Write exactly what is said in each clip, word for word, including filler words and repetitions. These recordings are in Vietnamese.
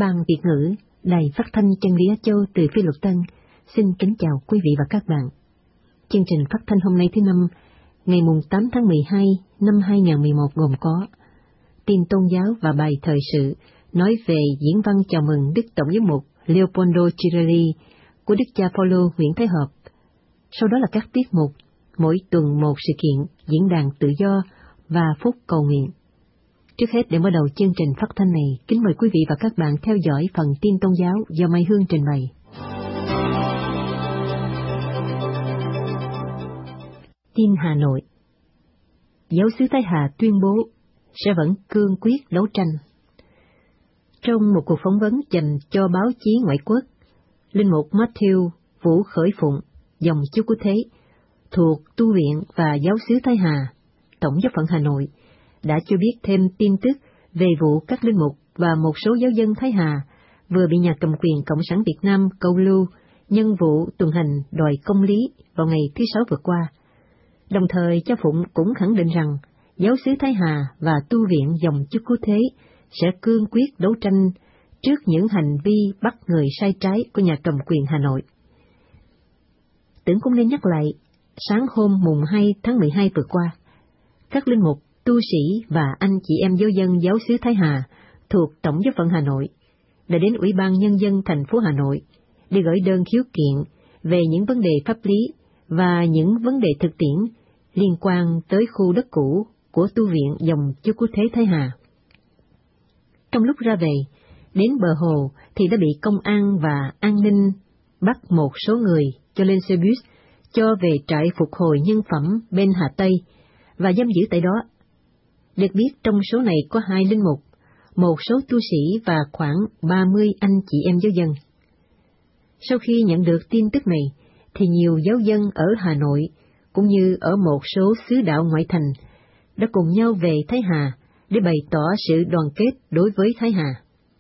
Ban Việt ngữ, Đài Phát thanh Chân lý Á Châu từ Phi Luật Tân, xin kính chào quý vị và các bạn. Chương trình phát thanh hôm nay thứ năm, ngày tám tháng mười hai năm hai nghìn không trăm mười một gồm có tin tôn giáo và bài thời sự nói về diễn văn chào mừng Đức Tổng giám mục Leopoldo Cirelli của Đức cha Phaolô Nguyễn Thái Hợp. Sau đó là các tiết mục, mỗi tuần một sự kiện, diễn đàn tự do và phút cầu nguyện. Trước hết, để mở đầu chương trình phát thanh này, kính mời quý vị và các bạn theo dõi phần tin tôn giáo do Mai Hương trình bày. Tin Hà Nội. Giáo xứ Thái Hà tuyên bố sẽ vẫn cương quyết đấu tranh. Trong một cuộc phỏng vấn dành cho báo chí ngoại quốc, Linh mục Matthew Vũ Khởi Phụng, dòng Chúa Cứu Thế, thuộc tu viện và giáo xứ Thái Hà, Tổng giáo phận Hà Nội, đã cho biết thêm tin tức về vụ các linh mục và một số giáo dân Thái Hà vừa bị nhà cầm quyền Cộng sản Việt Nam câu lưu nhân vụ tuần hành đòi công lý vào ngày thứ Sáu vừa qua. Đồng thời, cha Phụng cũng khẳng định rằng giáo xứ Thái Hà và tu viện dòng Chúa Cứu Thế sẽ cương quyết đấu tranh trước những hành vi bắt người sai trái của nhà cầm quyền Hà Nội. Tưởng cũng nên nhắc lại, sáng hôm mùng hai tháng mười hai vừa qua, các linh mục, tu sĩ và anh chị em giáo dân giáo xứ Thái Hà thuộc Tổng giáo phận Hà Nội đã đến Ủy ban Nhân dân thành phố Hà Nội để gửi đơn khiếu kiện về những vấn đề pháp lý và những vấn đề thực tiễn liên quan tới khu đất cũ của tu viện dòng Chúa Cứu Thế Thái Hà. Trong lúc ra về, đến bờ hồ thì đã bị công an và an ninh bắt một số người cho lên xe bus, cho về trại phục hồi nhân phẩm bên Hà Tây và giam giữ tại đó. Được biết trong số này có hai linh mục, một số tu sĩ và khoảng ba mươi anh chị em giáo dân. Sau khi nhận được tin tức này, thì nhiều giáo dân ở Hà Nội, cũng như ở một số xứ đạo ngoại thành, đã cùng nhau về Thái Hà để bày tỏ sự đoàn kết đối với Thái Hà.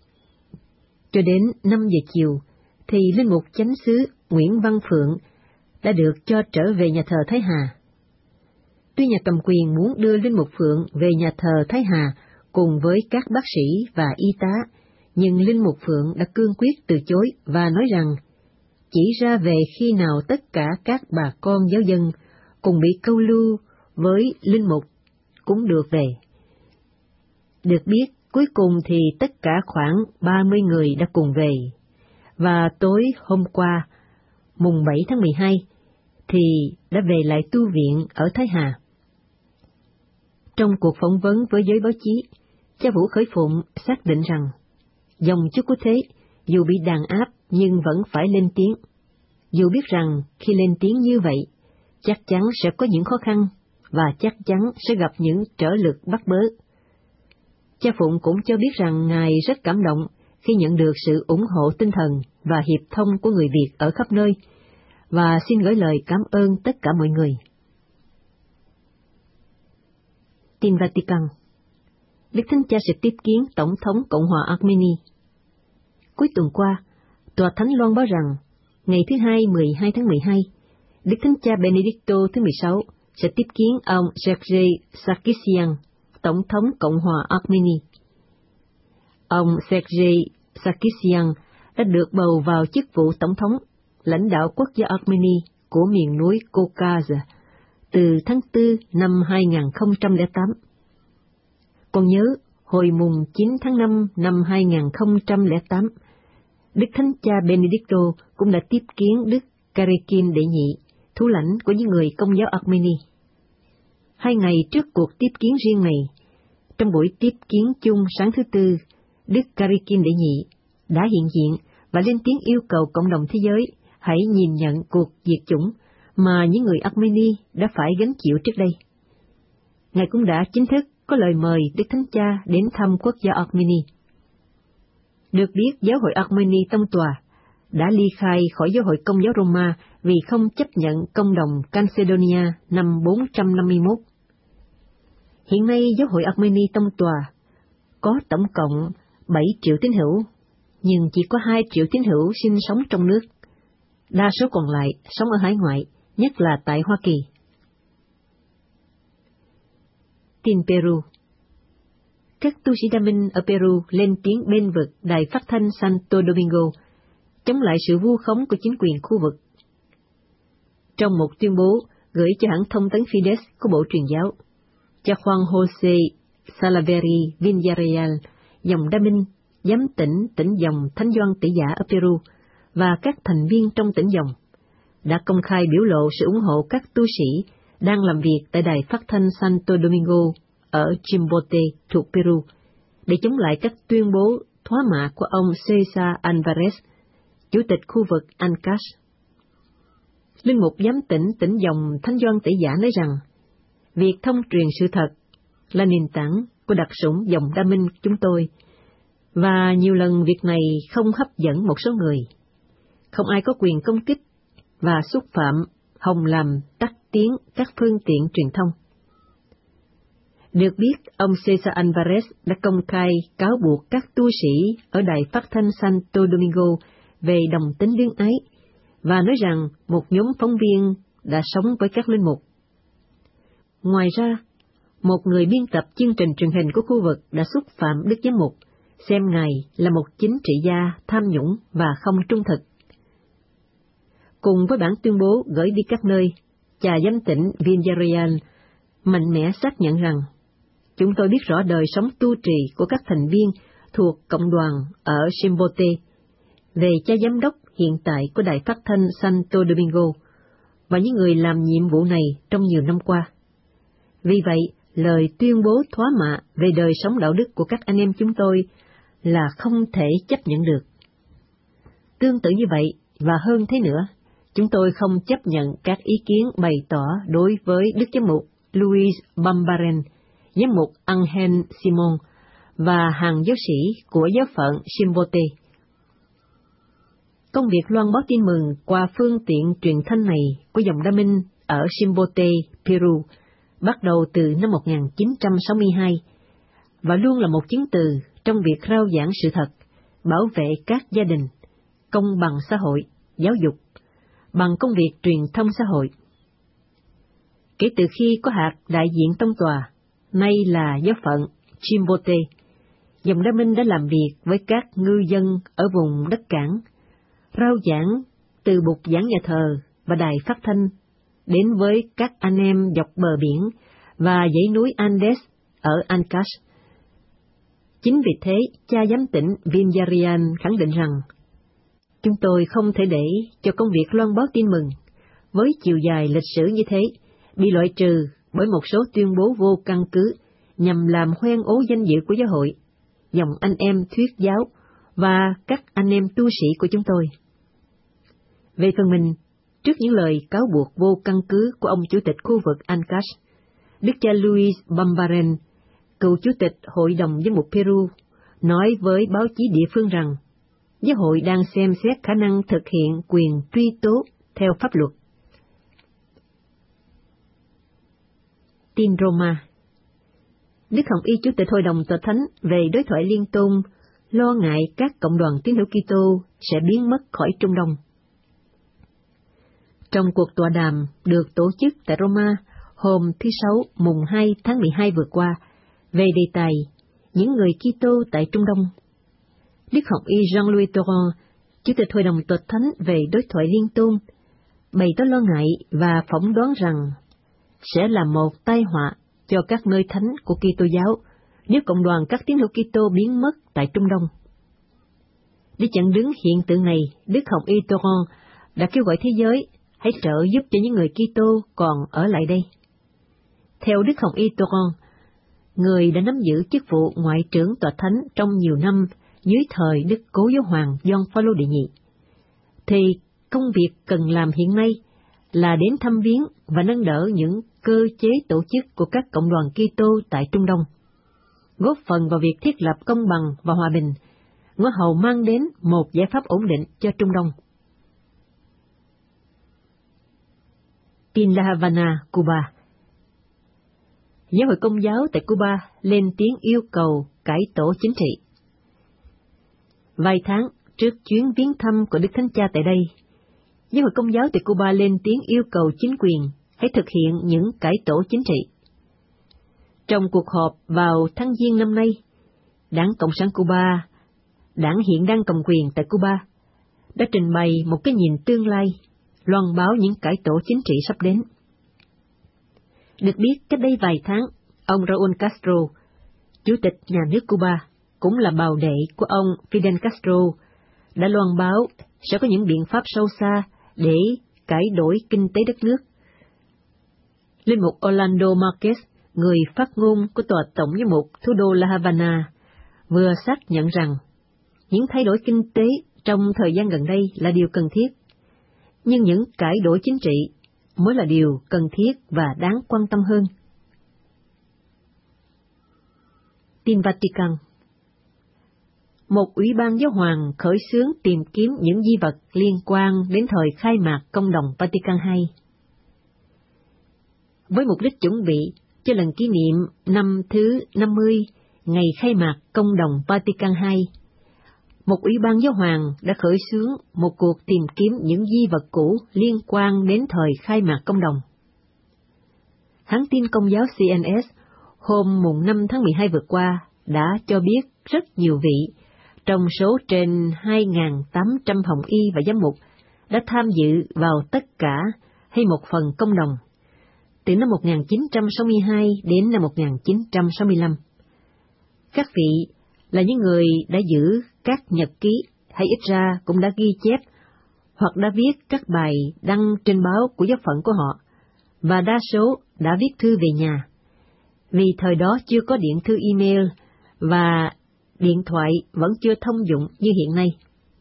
Cho đến năm giờ chiều, thì linh mục chánh xứ Nguyễn Văn Phượng đã được cho trở về nhà thờ Thái Hà. Tuy nhà cầm quyền muốn đưa linh mục Phượng về nhà thờ Thái Hà cùng với các bác sĩ và y tá, nhưng linh mục Phượng đã cương quyết từ chối và nói rằng chỉ ra về khi nào tất cả các bà con giáo dân cùng bị câu lưu với linh mục cũng được về. Được biết, cuối cùng thì tất cả khoảng ba mươi người đã cùng về, và tối hôm qua, mùng bảy tháng mười hai, thì đã về lại tu viện ở Thái Hà. Trong cuộc phỏng vấn với giới báo chí, cha Vũ Khởi Phụng xác định rằng dòng Chúa Cứu Thế dù bị đàn áp nhưng vẫn phải lên tiếng, dù biết rằng khi lên tiếng như vậy chắc chắn sẽ có những khó khăn và chắc chắn sẽ gặp những trở lực bắt bớ. Cha Phụng cũng cho biết rằng Ngài rất cảm động khi nhận được sự ủng hộ tinh thần và hiệp thông của người Việt ở khắp nơi, và xin gửi lời cảm ơn tất cả mọi người. Tin Vatican. Đức Thánh Cha sẽ tiếp kiến Tổng thống Cộng hòa Armenia. Cuối tuần qua, Tòa Thánh loan báo rằng ngày thứ Hai mười hai tháng mười hai, Đức Thánh Cha Benedicto thứ mười sáu sẽ tiếp kiến ông Sergei Sarkisyan, Tổng thống Cộng hòa Armenia. Ông Sergei Sarkisyan đã được bầu vào chức vụ Tổng thống, lãnh đạo quốc gia Armenia của miền núi Caucasus từ tháng tư năm hai nghìn không trăm lẻ tám. Còn nhớ, hồi mùng chín tháng năm năm hai nghìn không trăm lẻ tám, Đức Thánh Cha Benedicto cũng đã tiếp kiến Đức Karekin Đệ Nhị, thủ lãnh của những người Công giáo Armenia. Hai ngày trước cuộc tiếp kiến riêng này, trong buổi tiếp kiến chung sáng thứ Tư, Đức Karekin Đệ Nhị đã hiện diện và lên tiếng yêu cầu cộng đồng thế giới hãy nhìn nhận cuộc diệt chủng mà những người Armenia đã phải gánh chịu trước đây. Ngài cũng đã chính thức có lời mời Đức Thánh Cha đến thăm quốc gia Armenia. Được biết, giáo hội Armenia tông tòa đã ly khai khỏi giáo hội Công giáo Roma vì không chấp nhận công đồng Calcedonia năm bốn trăm năm mươi mốt. Hiện nay, giáo hội Armenia tông tòa có tổng cộng bảy triệu tín hữu, nhưng chỉ có hai triệu tín hữu sinh sống trong nước. Đa số còn lại sống ở hải ngoại, nhất là tại Hoa Kỳ. Tin Peru. các tu sĩ Đa Minh ở Peru lên tiếng bên vực đài phát thanh Santo Domingo, chống lại sự vu khống của chính quyền khu vực. Trong một tuyên bố gửi cho hãng thông tấn Fides của Bộ Truyền giáo, cha Juan José Salaverry Villarreal, dòng Đa Minh, giám tỉnh tỉnh dòng Thánh Doan Tỷ Giả ở Peru và các thành viên trong tỉnh dòng đã công khai biểu lộ sự ủng hộ các tu sĩ đang làm việc tại đài phát thanh Santo Domingo ở Chimbote thuộc Peru để chống lại các tuyên bố thoá mạ của ông César Alvarez, chủ tịch khu vực Ancash. Linh mục giám tỉnh tỉnh dòng Thánh Doan Tỷ Giả nói rằng, việc thông truyền sự thật là nền tảng của đặc sủng dòng Đa Minh chúng tôi, và nhiều lần việc này không hấp dẫn một số người. Không ai có quyền công kích và xúc phạm, hòng làm tắt tiếng các phương tiện truyền thông. Được biết, ông César Alvarez đã công khai cáo buộc các tu sĩ ở đài phát thanh Santo Domingo về đồng tính luyến ái, và nói rằng một nhóm phóng viên đã sống với các linh mục. Ngoài ra, một người biên tập chương trình truyền hình của khu vực đã xúc phạm Đức Giám mục, xem Ngài là một chính trị gia tham nhũng và không trung thực. Cùng với bản tuyên bố gửi đi các nơi, cha giám tỉnh Villarreal mạnh mẽ xác nhận rằng, chúng tôi biết rõ đời sống tu trì của các thành viên thuộc cộng đoàn ở Chimbote, về cha giám đốc hiện tại của đài phát thanh Santo Domingo và những người làm nhiệm vụ này trong nhiều năm qua. Vì vậy, lời tuyên bố thoá mạ về đời sống đạo đức của các anh em chúng tôi là không thể chấp nhận được. Tương tự như vậy, và hơn thế nữa, chúng tôi không chấp nhận các ý kiến bày tỏ đối với Đức Giám mục Luis Bambaren, Giám mục Angel Simon và hàng giáo sĩ của giáo phận Chimbote. Công việc loan báo tin mừng qua phương tiện truyền thanh này của dòng Đa Minh ở Chimbote, Peru, bắt đầu từ năm một nghìn chín trăm sáu mươi hai, và luôn là một chứng từ trong việc rao giảng sự thật, bảo vệ các gia đình, công bằng xã hội, giáo dục, bằng công việc truyền thông xã hội. Kể từ khi có hạt đại diện tông tòa, nay là giáo phận Chimbote, dòng Đa Minh đã làm việc với các ngư dân ở vùng đất cảng, rao giảng từ bục giảng nhà thờ và đài phát thanh đến với các anh em dọc bờ biển và dãy núi Andes ở Ancash. Chính vì thế, cha giám tỉnh Villarreal khẳng định rằng, chúng tôi không thể để cho công việc loan báo tin mừng với chiều dài lịch sử như thế bị loại trừ bởi một số tuyên bố vô căn cứ nhằm làm hoen ố danh dự của giáo hội, dòng anh em thuyết giáo và các anh em tu sĩ của chúng tôi. Về phần mình, trước những lời cáo buộc vô căn cứ của ông chủ tịch khu vực Ancash, Đức cha Luis Bambaren, cựu chủ tịch Hội đồng Giám mục Peru, nói với báo chí địa phương rằng, giáo hội đang xem xét khả năng thực hiện quyền truy tố theo pháp luật. Tin Roma. Đức Hồng Y Chủ tịch Hội đồng Tòa Thánh về đối thoại liên tôn lo ngại các cộng đoàn tín hữu Kitô sẽ biến mất khỏi Trung Đông. Trong cuộc tọa đàm được tổ chức tại Roma hôm thứ Sáu mùng hai tháng mười hai vừa qua về đề tài những người Kitô tại Trung Đông, Đức Hồng Y Jean-Louis Torrent, Chủ tịch Hội đồng Tòa Thánh về đối thoại liên tôn, bày tỏ lo ngại và phỏng đoán rằng sẽ là một tai họa cho các nơi thánh của Kitô giáo nếu cộng đoàn các tín hữu Kitô biến mất tại Trung Đông. Để chặn đứng hiện tượng này, Đức Hồng Y Torrent đã kêu gọi thế giới hãy trợ giúp cho những người Kitô còn ở lại đây. Theo Đức Hồng Y Torrent, người đã nắm giữ chức vụ ngoại trưởng tòa thánh trong nhiều năm dưới thời Đức Cố Giáo hoàng Gioan Phaolô đệ nhị, thì công việc cần làm hiện nay là đến thăm viếng và nâng đỡ những cơ chế tổ chức của các cộng đoàn Kitô tại Trung Đông, góp phần vào việc thiết lập công bằng và hòa bình, ngõ hầu mang đến một giải pháp ổn định cho Trung Đông. Tin La Habana, Cuba. Giáo hội Công giáo tại Cuba lên tiếng yêu cầu cải tổ chính trị. Vài tháng trước chuyến viếng thăm của Đức Thánh Cha tại đây, Giáo hội Công giáo tại Cuba lên tiếng yêu cầu chính quyền hãy thực hiện những cải tổ chính trị. Trong cuộc họp vào tháng Giêng năm nay, Đảng Cộng sản Cuba, đảng hiện đang cầm quyền tại Cuba, đã trình bày một cái nhìn tương lai, loan báo những cải tổ chính trị sắp đến. Được biết, cách đây vài tháng, ông Raúl Castro, chủ tịch nhà nước Cuba, cũng là bào đệ của ông Fidel Castro, đã loan báo sẽ có những biện pháp sâu xa để cải đổi kinh tế đất nước. Linh mục Orlando Marquez, người phát ngôn của tòa tổng giám mục thủ đô La Habana, vừa xác nhận rằng những thay đổi kinh tế trong thời gian gần đây là điều cần thiết, nhưng những cải đổi chính trị mới là điều cần thiết và đáng quan tâm hơn. Tin Vatican. Một ủy ban giáo hoàng khởi xướng tìm kiếm những di vật liên quan đến thời khai mạc Công đồng Vatican hai. Với mục đích chuẩn bị cho lần kỷ niệm năm thứ năm mươi ngày khai mạc Công đồng Vatican hai, một ủy ban giáo hoàng đã khởi xướng một cuộc tìm kiếm những di vật cũ liên quan đến thời khai mạc Công đồng. Hãng tin Công giáo xê en ét hôm mùng năm tháng mười hai vừa qua đã cho biết rất nhiều vị trong số trên hai nghìn tám trăm hồng y và giám mục đã tham dự vào tất cả hay một phần công đồng, từ năm một nghìn chín trăm sáu mươi hai đến năm một nghìn chín trăm sáu mươi lăm. Các vị là những người đã giữ các nhật ký hay ít ra cũng đã ghi chép hoặc đã viết các bài đăng trên báo của giáo phận của họ, và đa số đã viết thư về nhà, vì thời đó chưa có điện thư email và điện thoại vẫn chưa thông dụng như hiện nay.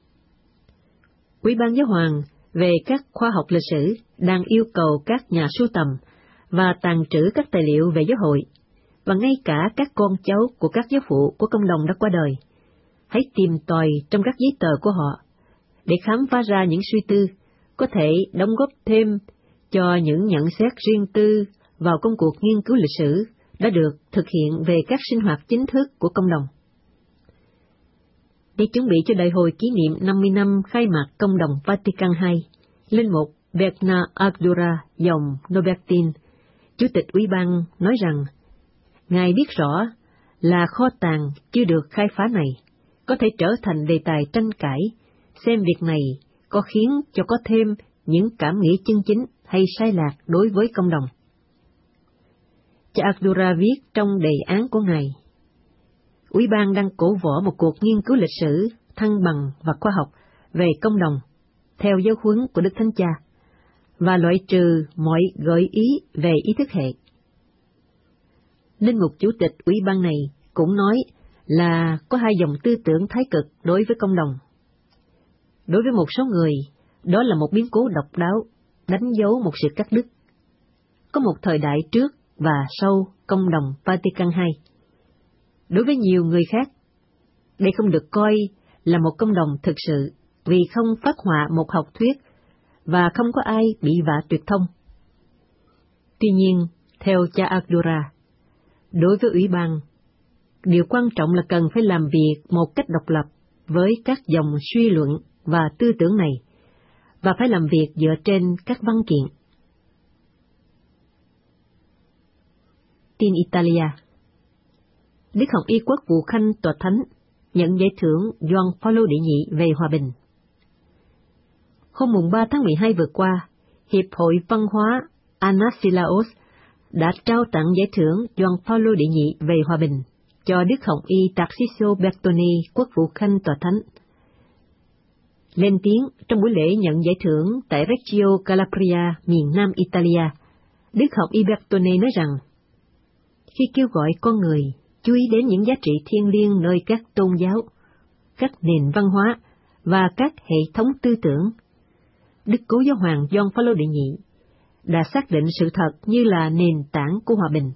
Ủy ban giáo hoàng về các khoa học lịch sử đang yêu cầu các nhà sưu tầm và tàng trữ các tài liệu về giáo hội, và ngay cả các con cháu của các giáo phụ của công đồng đã qua đời, hãy tìm tòi trong các giấy tờ của họ để khám phá ra những suy tư có thể đóng góp thêm cho những nhận xét riêng tư vào công cuộc nghiên cứu lịch sử đã được thực hiện về các sinh hoạt chính thức của công đồng. Để chuẩn bị cho đại hội kỷ niệm năm mươi năm khai mạc Công đồng Vatican hai, Linh mục Bernard Ardura dòng Nobertin, Chủ tịch Ủy ban, nói rằng Ngài biết rõ là kho tàng chưa được khai phá này có thể trở thành đề tài tranh cãi, xem việc này có khiến cho có thêm những cảm nghĩ chân chính hay sai lạc đối với công đồng. Cha Ardura viết trong đề án của Ngài, Ủy ban đang cổ võ một cuộc nghiên cứu lịch sử, thăng bằng và khoa học về công đồng, theo giáo huấn của Đức Thánh Cha, và loại trừ mọi gợi ý về ý thức hệ. Linh mục chủ tịch Ủy ban này cũng nói là có hai dòng tư tưởng thái cực đối với công đồng. Đối với một số người, đó là một biến cố độc đáo, đánh dấu một sự cắt đứt. Có một thời đại trước và sau Công đồng Vatican hai. Đối với nhiều người khác, đây không được coi là một công đồng thực sự, vì không phát họa một học thuyết và không có ai bị vạ tuyệt thông. Tuy nhiên, theo cha Ardura, đối với Ủy ban, điều quan trọng là cần phải làm việc một cách độc lập với các dòng suy luận và tư tưởng này, và phải làm việc dựa trên các văn kiện. Tin Italia. Đức Hồng Y Quốc vụ Khanh Tòa Thánh nhận giải thưởng Gioan Phaolô đệ nhị về hòa bình. Hôm mùng ba tháng mười hai vừa qua, Hiệp hội Văn hóa Anasilaos đã trao tặng giải thưởng Gioan Phaolô đệ nhị về hòa bình cho Đức Hồng Y Tarcisio Bertoni, Quốc vụ Khanh Tòa Thánh. Lên tiếng trong buổi lễ nhận giải thưởng tại Reggio Calabria, miền Nam Italia, Đức Hồng Y Bertoni nói rằng, khi kêu gọi con người chú ý đến những giá trị thiêng liêng nơi các tôn giáo, các nền văn hóa và các hệ thống tư tưởng, Đức Cố Giáo hoàng Gioan Phaolô đệ nhị đã xác định sự thật như là nền tảng của hòa bình.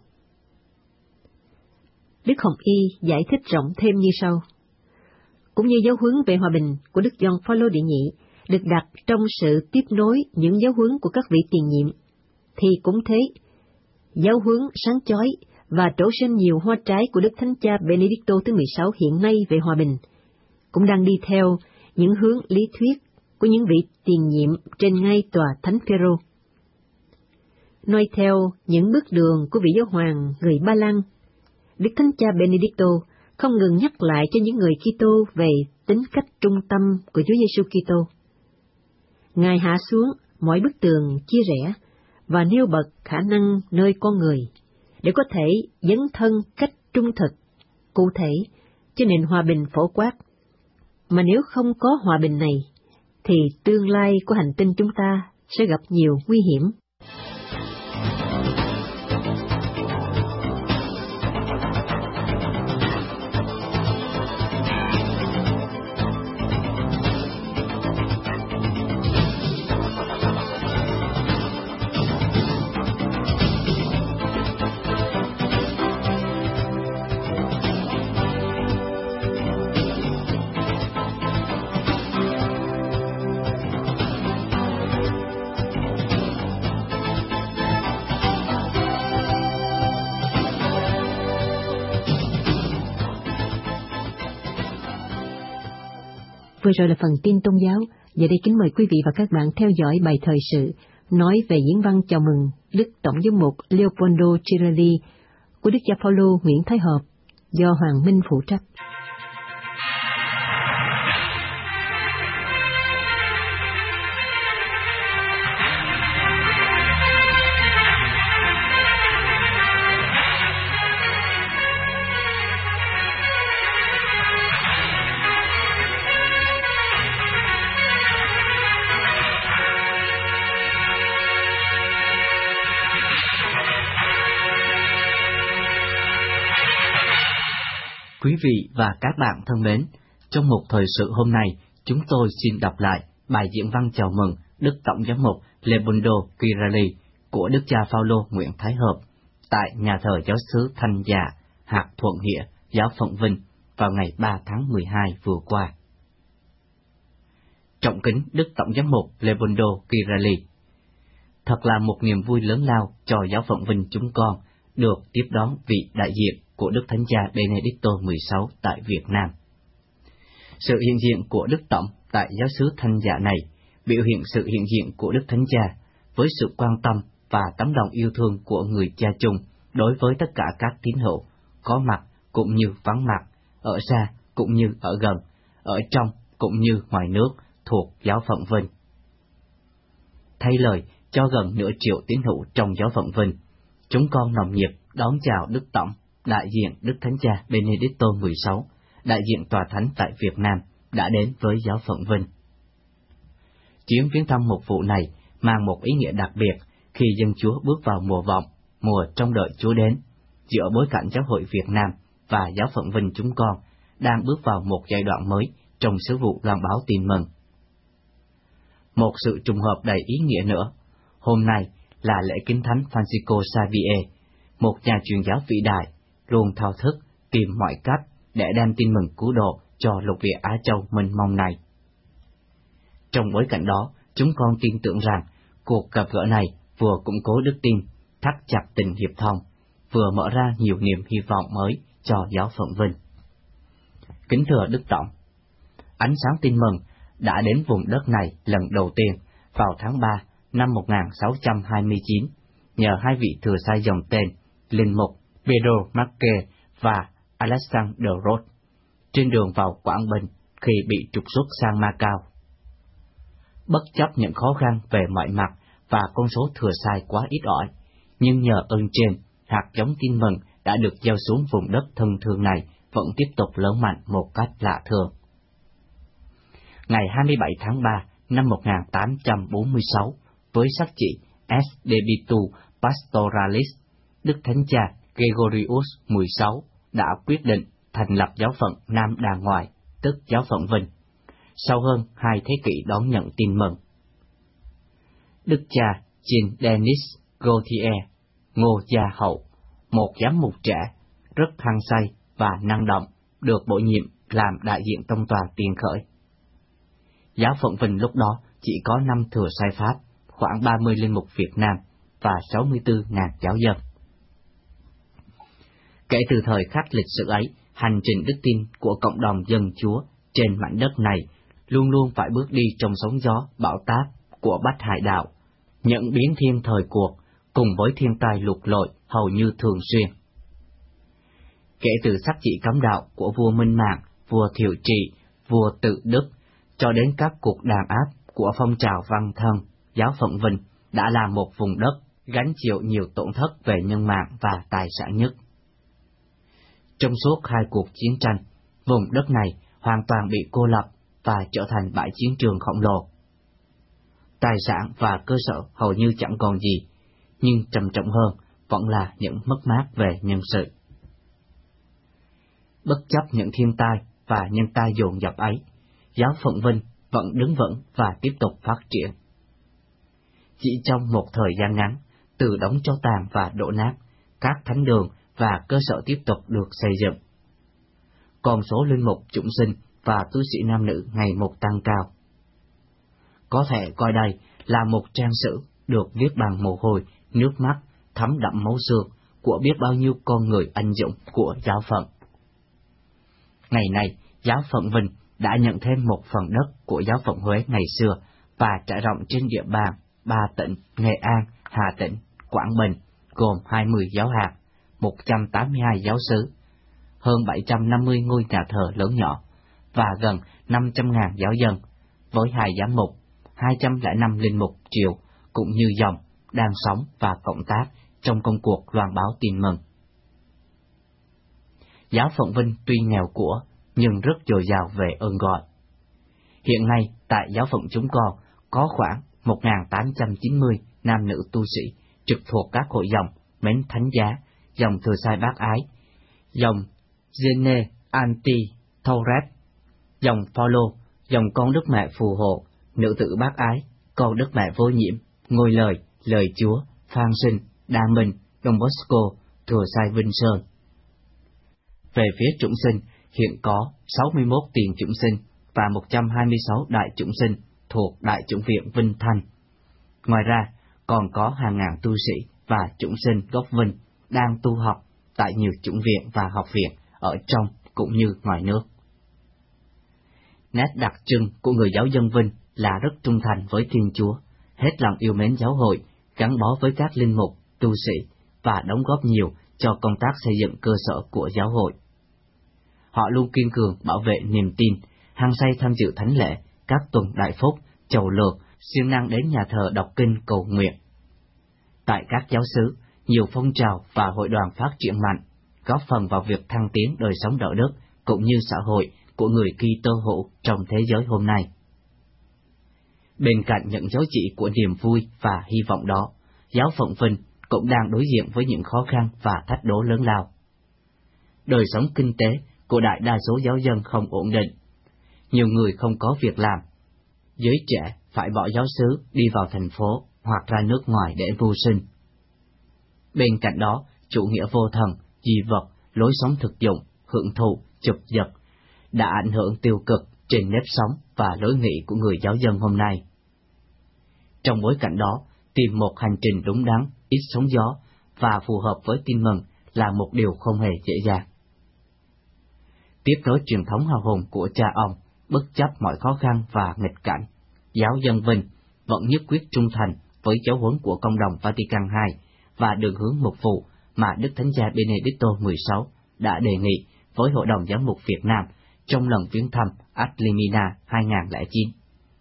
Đức Hồng Y giải thích rộng thêm như sau. Cũng như giáo huấn về hòa bình của Đức Gioan Phaolô đệ nhị được đặt trong sự tiếp nối những giáo huấn của các vị tiền nhiệm, thì cũng thế, giáo huấn sáng chói và trổ sinh nhiều hoa trái của Đức Thánh Cha Benedicto thứ mười sáu hiện nay về hòa bình cũng đang đi theo những hướng lý thuyết của những vị tiền nhiệm trên ngai tòa Thánh Phêrô. Noi theo những bước đường của vị giáo hoàng người Ba Lan, Đức Thánh Cha Benedicto không ngừng nhắc lại cho những người Kitô về tính cách trung tâm của Chúa Giêsu Kitô. Ngài hạ xuống mọi bức tường chia rẽ và nêu bật khả năng nơi con người để có thể dấn thân cách trung thực, cụ thể cho nền hòa bình phổ quát. Mà nếu không có hòa bình này, thì tương lai của hành tinh chúng ta sẽ gặp nhiều nguy hiểm. Vừa rồi là phần tin tôn giáo. Giờ đây kính mời quý vị và các bạn theo dõi bài thời sự nói về diễn văn chào mừng Đức Tổng giám mục Leopoldo Girelli của Đức cha Phaolô Nguyễn Thái Hợp do Hoàng Minh phụ trách. Quý vị và các bạn thân mến, trong một thời sự hôm nay, chúng tôi xin đọc lại bài diễn văn chào mừng Đức Tổng giám mục Leopoldo Girelli của Đức cha Phaolô Nguyễn Thái Hợp tại nhà thờ giáo xứ Thanh Dạ, hạt Thuận Nghĩa, giáo phận Vinh vào ngày ba tháng mười hai vừa qua. Trọng kính Đức Tổng giám mục Leopoldo Girelli, thật là một niềm vui lớn lao cho giáo phận Vinh chúng con được tiếp đón vị đại diện của Đức Thánh Cha Benedicto mười sáu tại Việt Nam. Sự hiện diện của Đức Tổng tại giáo xứ Thanh Dạ này biểu hiện sự hiện diện của Đức Thánh Cha với sự quan tâm và tấm lòng yêu thương của người cha chung đối với tất cả các tín hữu, có mặt cũng như vắng mặt, ở xa cũng như ở gần, ở trong cũng như ngoài nước thuộc giáo phận Vinh. Thay lời cho gần nửa triệu tín hữu trong giáo phận Vinh, chúng con nồng nhiệt đón chào Đức Tổng, đại diện Đức Thánh Cha Benedicto mười sáu, đại diện Tòa Thánh tại Việt Nam, đã đến với giáo phận Vinh. Chuyến viếng thăm mục vụ này mang một ý nghĩa đặc biệt khi dân Chúa bước vào mùa vọng, mùa trông đợi Chúa đến, giữa bối cảnh giáo hội Việt Nam và giáo phận Vinh chúng con đang bước vào một giai đoạn mới trong sứ vụ loan báo tin mừng. Một sự trùng hợp đầy ý nghĩa nữa, hôm nay là lễ kính thánh Francisco Xavier, một nhà truyền giáo vĩ đại, luôn thao thức tìm mọi cách để đem tin mừng cứu độ cho lục địa Á Châu mênh mông này. Trong bối cảnh đó, chúng con tin tưởng rằng cuộc gặp gỡ này vừa củng cố đức tin, thắt chặt tình hiệp thông, vừa mở ra nhiều niềm hy vọng mới cho giáo phận Vinh. Kính thưa Đức Tổng, ánh sáng tin mừng đã đến vùng đất này lần đầu tiên vào tháng ba năm một nghìn sáu trăm hai mươi chín, nhờ hai vị thừa sai dòng tên Linh mục Pedro Marque và Alexander Roth trên đường vào Quảng Bình khi bị trục xuất sang Macau. Bất chấp những khó khăn về mọi mặt và con số thừa sai quá ít ỏi, nhưng nhờ ơn trên, hạt giống tin mừng đã được gieo xuống vùng đất thân thương này vẫn tiếp tục lớn mạnh một cách lạ thường. Ngày hai mươi bảy tháng ba năm một nghìn tám trăm bốn mươi sáu, với sắc chỉ S. Debitu Pastoralis, Đức Thánh Cha Gregorius mười sáu đã quyết định thành lập giáo phận Nam Đà Ngoại, tức giáo phận Vinh, sau hơn hai thế kỷ đón nhận tin mừng. Đức cha Jean Denis Gauthier, Ngô Gia Hậu, một giám mục trẻ, rất hăng say và năng động, được bổ nhiệm làm đại diện tông toàn tiền khởi. Giáo phận Vinh lúc đó chỉ có năm thừa sai Pháp, khoảng ba mươi linh mục Việt Nam và sáu mươi tư nghìn giáo dân. Kể từ thời khắc lịch sử ấy, hành trình đức tin của cộng đồng dân Chúa trên mảnh đất này luôn luôn phải bước đi trong sóng gió bão táp của Bách Hải Đạo, những biến thiên thời cuộc cùng với thiên tai lụt lội hầu như thường xuyên. kể từ sắc chỉ cấm đạo của vua Minh Mạng, vua Thiệu Trị, vua Tự Đức, cho đến các cuộc đàn áp của phong trào Văn Thân, giáo phận Vinh đã là một vùng đất gánh chịu nhiều tổn thất về nhân mạng và tài sản nhất. Trong suốt hai cuộc chiến tranh, vùng đất này hoàn toàn bị cô lập và trở thành bãi chiến trường khổng lồ. Tài sản và cơ sở hầu như chẳng còn gì, nhưng trầm trọng hơn vẫn là những mất mát về nhân sự. Bất chấp những thiên tai và nhân tai dồn dập ấy, giáo phận Vinh vẫn đứng vững và tiếp tục phát triển. Chỉ trong một thời gian ngắn, từ đống tro tàn và đổ nát, các thánh đường và cơ sở tiếp tục được xây dựng. Con số linh mục chúng sinh và tu sĩ nam nữ ngày một tăng cao. Có thể coi đây là một trang sử được viết bằng mồ hôi, nước mắt, thấm đậm máu xương của biết bao nhiêu con người anh dũng của giáo phận. Ngày nay, giáo phận Vinh đã nhận thêm một phần đất của giáo phận Huế ngày xưa và trải rộng trên địa bàn ba tỉnh Nghệ An, Hà Tĩnh, Quảng Bình, gồm hai mươi giáo hạt, một trăm tám mươi hai giáo xứ, hơn bảy trăm năm mươi ngôi nhà thờ lớn nhỏ và gần năm trăm nghìn giáo dân, với hai giám mục, hai trăm lẻ năm linh mục triều cũng như dòng đang sống và cộng tác trong công cuộc loan báo tin mừng. Giáo phận Vinh tuy nghèo của nhưng rất dồi dào về ơn gọi. Hiện nay tại giáo phận chúng con có khoảng một nghìn tám trăm chín mươi nam nữ tu sĩ trực thuộc các hội dòng Mến Thánh Giá, dòng Thừa Sai Bác Ái, dòng Gene Anti Thauret, dòng Paulo, dòng Con Đức Mẹ Phù Hộ, Nữ Tử Bác Ái, Con Đức Mẹ Vô Nhiễm, Ngôi Lời, Lời Chúa, Phan Sinh, Đa Minh, Don Bosco, Thừa Sai Vinh Sơn. Về phía chủng sinh, hiện có sáu mươi mốt tiền chủng sinh và một trăm hai mươi sáu đại chủng sinh thuộc Đại chủng viện Vinh Thanh. Ngoài ra, còn có hàng ngàn tu sĩ và chủng sinh gốc Vinh đang tu học tại nhiều chủng viện và học viện ở trong cũng như ngoài nước. Nét đặc trưng của người giáo dân Vinh là rất trung thành với Thiên Chúa, hết lòng yêu mến giáo hội, gắn bó với các linh mục, tu sĩ và đóng góp nhiều cho công tác xây dựng cơ sở của giáo hội. Họ luôn kiên cường bảo vệ niềm tin, hăng say tham dự thánh lễ, các tuần đại phúc, chầu lược, siêng năng đến nhà thờ đọc kinh cầu nguyện. Tại các giáo xứ, nhiều phong trào và hội đoàn phát triển mạnh, góp phần vào việc thăng tiến đời sống đạo đức cũng như xã hội của người Kitô hữu trong thế giới hôm nay. Bên cạnh những dấu chỉ của niềm vui và hy vọng đó, giáo phận Vinh cũng đang đối diện với những khó khăn và thách đố lớn lao. Đời sống kinh tế của đại đa số giáo dân không ổn định, nhiều người không có việc làm, giới trẻ phải bỏ giáo xứ đi vào thành phố hoặc ra nước ngoài để mưu sinh. Bên cạnh đó, chủ nghĩa vô thần, dị vật, lối sống thực dụng, hưởng thụ, chụp giật đã ảnh hưởng tiêu cực trên nếp sống và lối nghĩ của người giáo dân hôm nay. Trong bối cảnh đó, tìm một hành trình đúng đắn, ít sóng gió và phù hợp với tin mừng là một điều không hề dễ dàng. Tiếp nối truyền thống hào hùng của cha ông, bất chấp mọi khó khăn và nghịch cảnh, giáo dân Vinh vẫn nhất quyết trung thành với giáo huấn của Công đồng Vatican hai và đường hướng mục vụ mà Đức Thánh Cha Benedicto mười sáu đã đề nghị với Hội đồng Giám mục Việt Nam trong lần viếng thăm Ad Limina hai nghìn không trăm lẻ chín.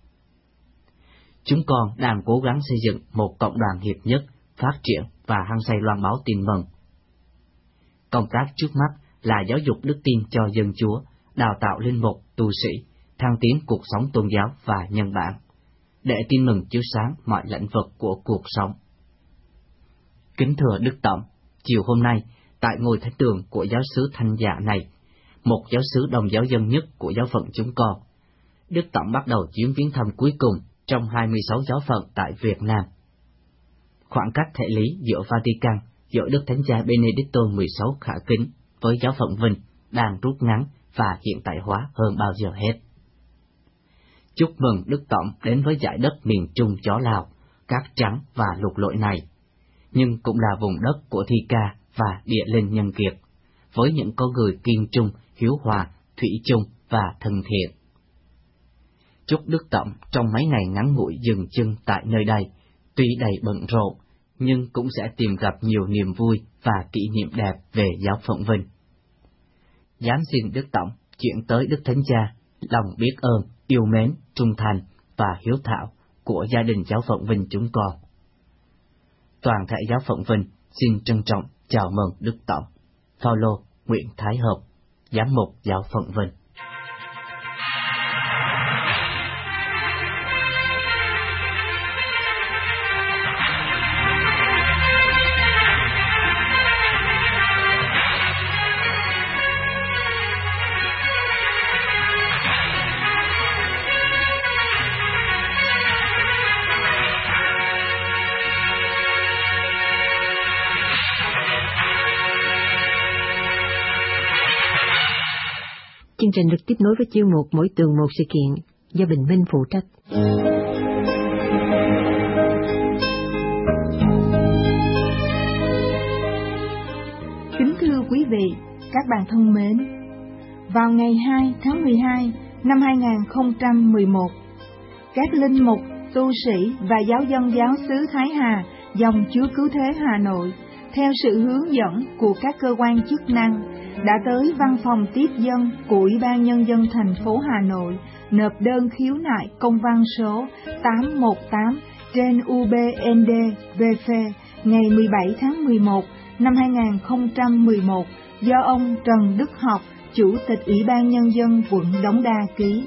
Chúng con đang cố gắng xây dựng một cộng đoàn hiệp nhất, phát triển và hăng say loan báo tin mừng. Công tác trước mắt là giáo dục đức tin cho dân Chúa, đào tạo linh mục, tu sĩ, thăng tiến cuộc sống tôn giáo và nhân bản, để tin mừng chiếu sáng mọi lĩnh vực của cuộc sống. Kính thưa Đức Tổng, chiều hôm nay, tại ngôi thánh đường của giáo xứ Thanh Dạ này, một giáo xứ đồng giáo dân nhất của giáo phận chúng con, Đức Tổng bắt đầu chuyến viếng thăm cuối cùng trong hai mươi sáu giáo phận tại Việt Nam. Khoảng cách thể lý giữa Vatican, giữa Đức Thánh Cha Benedicto mười sáu khả kính với giáo phận Vinh đang rút ngắn và hiện tại hóa hơn bao giờ hết. Chúc mừng Đức Tổng đến với dải đất miền Trung chó Lào, cát trắng và lục lội này, nhưng cũng là vùng đất của thi ca và địa linh nhân kiệt, với những con người kiên trung, hiếu hòa, thủy chung và thân thiện. Chúc Đức Tổng trong mấy ngày ngắn ngủi dừng chân tại nơi đây, tuy đầy bận rộn, nhưng cũng sẽ tìm gặp nhiều niềm vui và kỷ niệm đẹp về giáo phận Vinh. dám xin Đức Tổng chuyển tới Đức Thánh Cha lòng biết ơn, yêu mến, trung thành và hiếu thảo của gia đình giáo phận Vinh chúng con. Toàn thể giáo phận Vinh xin trân trọng chào mừng Đức Tổng Phaolô Nguyễn Thái Hợp, giám mục giáo phận Vinh. Chương trình được tiếp nối với chuyên mục Mỗi tuần một sự kiện do Bình Minh phụ trách. Kính thưa quý vị, các bạn thân mến, vào ngày hai tháng mười hai năm hai nghìn không trăm mười một, các linh mục, tu sĩ và giáo dân giáo xứ Thái Hà, dòng Chúa Cứu Thế Hà Nội, theo sự hướng dẫn của các cơ quan chức năng, đã tới văn phòng tiếp dân của Ủy ban Nhân dân thành phố Hà Nội nộp đơn khiếu nại công văn số tám một tám trên U B N D V F ngày mười bảy tháng mười một năm hai nghìn không trăm mười một do ông Trần Đức Học, Chủ tịch Ủy ban Nhân dân quận Đống Đa ký.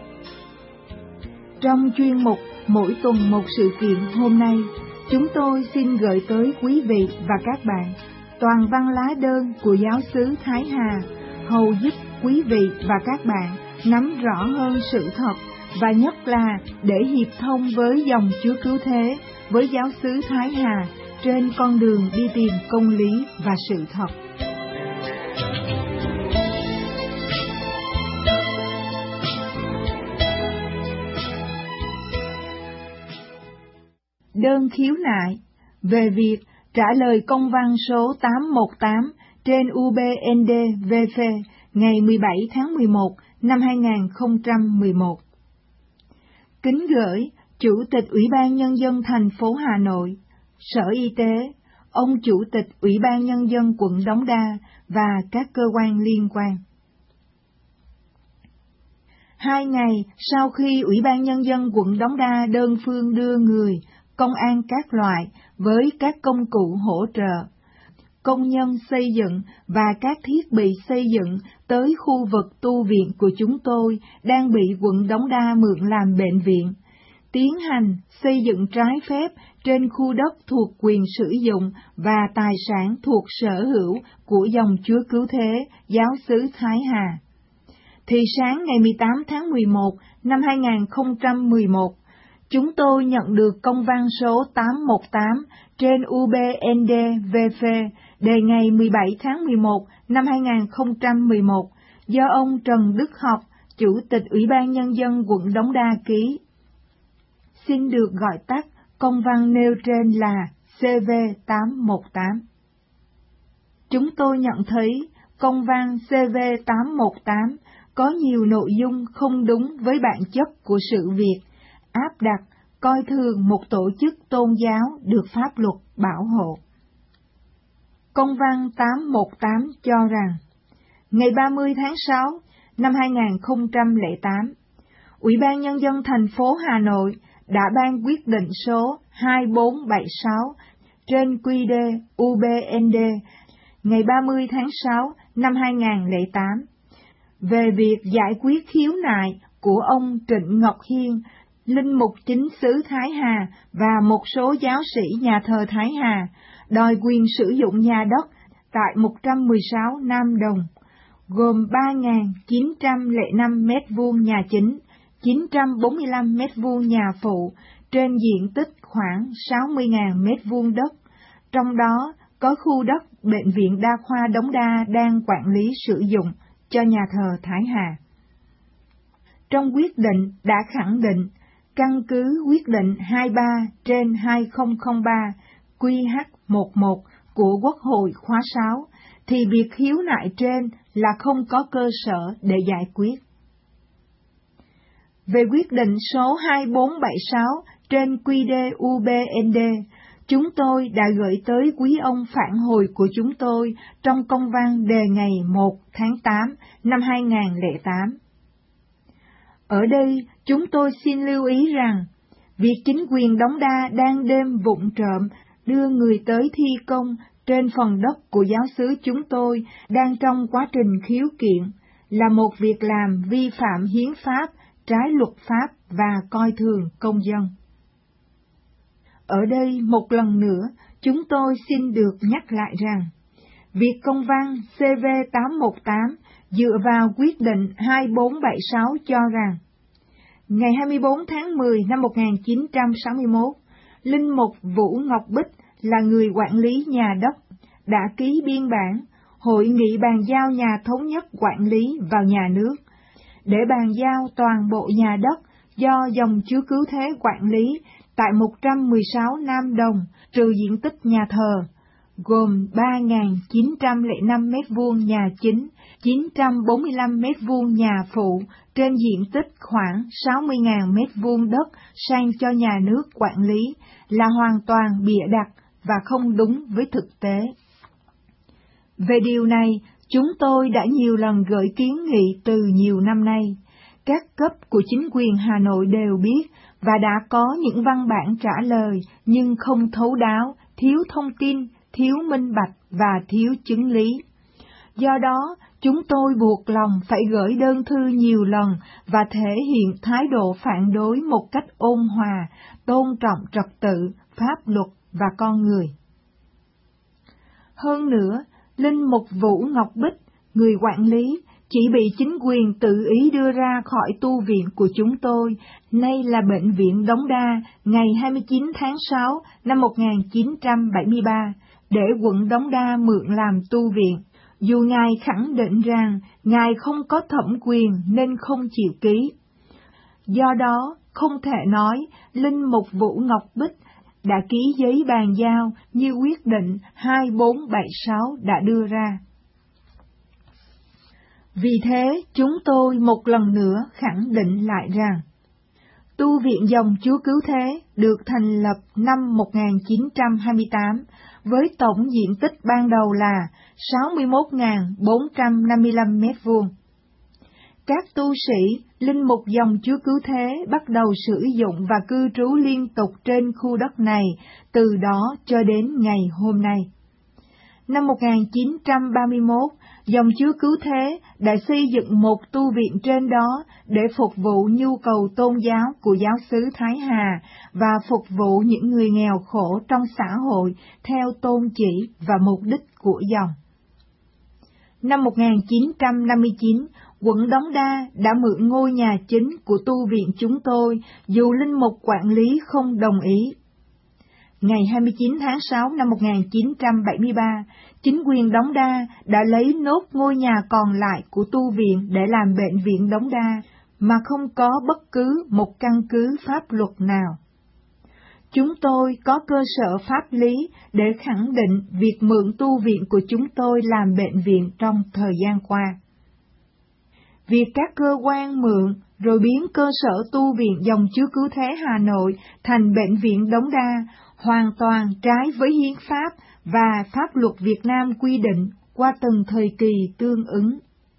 Trong chuyên mục Mỗi tuần một sự kiện hôm nay, chúng tôi xin gửi tới quý vị và các bạn toàn văn lá đơn của giáo xứ Thái Hà, hầu giúp quý vị và các bạn nắm rõ hơn sự thật và nhất là để hiệp thông với dòng Chúa Cứu Thế, với giáo xứ Thái Hà trên con đường đi tìm công lý và sự thật. Đơn khiếu nại về việc trả lời công văn số tám một tám trên U B N D V F ngày mười bảy tháng mười một năm hai nghìn không trăm mười một. Kính gửi Chủ tịch Ủy ban Nhân dân thành phố Hà Nội, Sở Y tế, ông Chủ tịch Ủy ban Nhân dân quận Đống Đa và các cơ quan liên quan. Hai ngày sau khi Ủy ban Nhân dân quận Đống Đa đơn phương đưa người, công an các loại với các công cụ hỗ trợ, công nhân xây dựng và các thiết bị xây dựng tới khu vực tu viện của chúng tôi đang bị quận Đống Đa mượn làm bệnh viện, tiến hành xây dựng trái phép trên khu đất thuộc quyền sử dụng và tài sản thuộc sở hữu của dòng Chúa Cứu Thế giáo xứ Thái Hà. Thì sáng ngày mười tám tháng mười một năm hai nghìn không trăm mười một, chúng tôi nhận được công văn số tám một tám trên U B N D V F đề ngày mười bảy tháng mười một năm hai nghìn không trăm mười một do ông Trần Đức Học, Chủ tịch Ủy ban Nhân dân quận Đống Đa ký. Xin được gọi tắt công văn nêu trên là C V tám một tám. Chúng tôi nhận thấy công văn C V tám một tám có nhiều nội dung không đúng với bản chất của sự việc, áp đặt, coi thường một tổ chức tôn giáo được pháp luật bảo hộ. Công văn tám một tám cho rằng, ngày ba mươi tháng sáu năm hai nghìn không trăm lẻ tám, Ủy ban Nhân dân thành phố Hà Nội đã ban quyết định số hai bốn bảy sáu trên Q D U B N D ngày ba mươi tháng sáu năm hai nghìn không trăm lẻ tám về việc giải quyết khiếu nại của ông Trịnh Ngọc Hiên, linh mục chính xứ Thái Hà và một số giáo sĩ nhà thờ Thái Hà, đòi quyền sử dụng nhà đất tại một trăm mười sáu Nam Đồng, gồm ba nghìn chín trăm lẻ năm mét vuông nhà chính, chín trăm bốn mươi lăm mét vuông nhà phụ, trên diện tích khoảng sáu mươi nghìn mét vuông đất, trong đó có khu đất Bệnh viện Đa khoa Đống Đa đang quản lý sử dụng cho nhà thờ Thái Hà. Trong quyết định đã khẳng định, căn cứ quyết định hai mươi ba trên hai nghìn không trăm ba Q H mười một của Quốc hội khóa sáu, thì việc khiếu nại trên là không có cơ sở để giải quyết. Về quyết định số hai bốn bảy sáu trên Q D U B N D, chúng tôi đã gửi tới quý ông phản hồi của chúng tôi trong công văn đề ngày một tháng tám năm hai nghìn không trăm lẻ tám. Ở đây, chúng tôi xin lưu ý rằng, việc chính quyền Đống Đa đang đêm vụng trộm đưa người tới thi công trên phần đất của giáo xứ chúng tôi đang trong quá trình khiếu kiện, là một việc làm vi phạm hiến pháp, trái luật pháp và coi thường công dân. Ở đây một lần nữa, chúng tôi xin được nhắc lại rằng, việc công văn C V tám một tám dựa vào quyết định hai bốn bảy sáu cho rằng, ngày hai mươi bốn tháng mười năm một nghìn chín trăm sáu mươi mốt, Linh Mục Vũ Ngọc Bích là người quản lý nhà đất, đã ký biên bản Hội nghị bàn giao nhà thống nhất quản lý vào nhà nước, để bàn giao toàn bộ nhà đất do dòng Chúa Cứu Thế quản lý tại một trăm mười sáu Nam Đồng, trừ diện tích nhà thờ, gồm ba nghìn chín trăm lẻ năm mét vuông nhà chính, chín trăm bốn mươi lăm mét vuông nhà phụ, trên diện tích khoảng sáu mươi nghìn mét vuông đất sang cho nhà nước quản lý, là hoàn toàn bịa đặt và không đúng với thực tế. Về điều này, chúng tôi đã nhiều lần gửi kiến nghị từ nhiều năm nay. Các cấp của chính quyền Hà Nội đều biết và đã có những văn bản trả lời, nhưng không thấu đáo, thiếu thông tin, thiếu minh bạch và thiếu chứng lý. Do đó, chúng tôi buộc lòng phải gửi đơn thư nhiều lần và thể hiện thái độ phản đối một cách ôn hòa, tôn trọng trật tự, pháp luật và con người. Hơn nữa, Linh Mục Vũ Ngọc Bích, người quản lý, chỉ bị chính quyền tự ý đưa ra khỏi tu viện của chúng tôi, nay là Bệnh viện Đống Đa, ngày hai mươi chín tháng sáu năm một nghìn chín trăm bảy mươi ba, để quận Đống Đa mượn làm tu viện, dù Ngài khẳng định rằng Ngài không có thẩm quyền nên không chịu ký. Do đó, không thể nói Linh Mục Vũ Ngọc Bích đã ký giấy bàn giao như quyết định hai bốn bảy sáu đã đưa ra. Vì thế, chúng tôi một lần nữa khẳng định lại rằng, tu viện dòng Chúa Cứu Thế được thành lập năm một nghìn chín trăm hai mươi tám với tổng diện tích ban đầu là sáu mươi mốt nghìn bốn trăm năm mươi lăm mét vuông. Các tu sĩ, linh mục dòng Chúa Cứu Thế bắt đầu sử dụng và cư trú liên tục trên khu đất này từ đó cho đến ngày hôm nay. Năm một nghìn chín trăm ba mươi mốt, dòng Chúa Cứu Thế đã xây dựng một tu viện trên đó để phục vụ nhu cầu tôn giáo của giáo xứ Thái Hà và phục vụ những người nghèo khổ trong xã hội theo tôn chỉ và mục đích của dòng. Năm một nghìn chín trăm năm mươi chín, quận Đống Đa đã mượn ngôi nhà chính của tu viện chúng tôi, dù linh mục quản lý không đồng ý. Ngày hai mươi chín tháng sáu năm một nghìn chín trăm bảy mươi ba, chính quyền Đống Đa đã lấy nốt ngôi nhà còn lại của tu viện để làm bệnh viện Đống Đa, mà không có bất cứ một căn cứ pháp luật nào. Chúng tôi có cơ sở pháp lý để khẳng định việc mượn tu viện của chúng tôi làm bệnh viện trong thời gian qua. Việc các cơ quan mượn rồi biến cơ sở tu viện dòng Chúa Cứu Thế Hà Nội thành bệnh viện Đống Đa hoàn toàn trái với hiến pháp và pháp luật Việt Nam quy định qua từng thời kỳ tương ứng.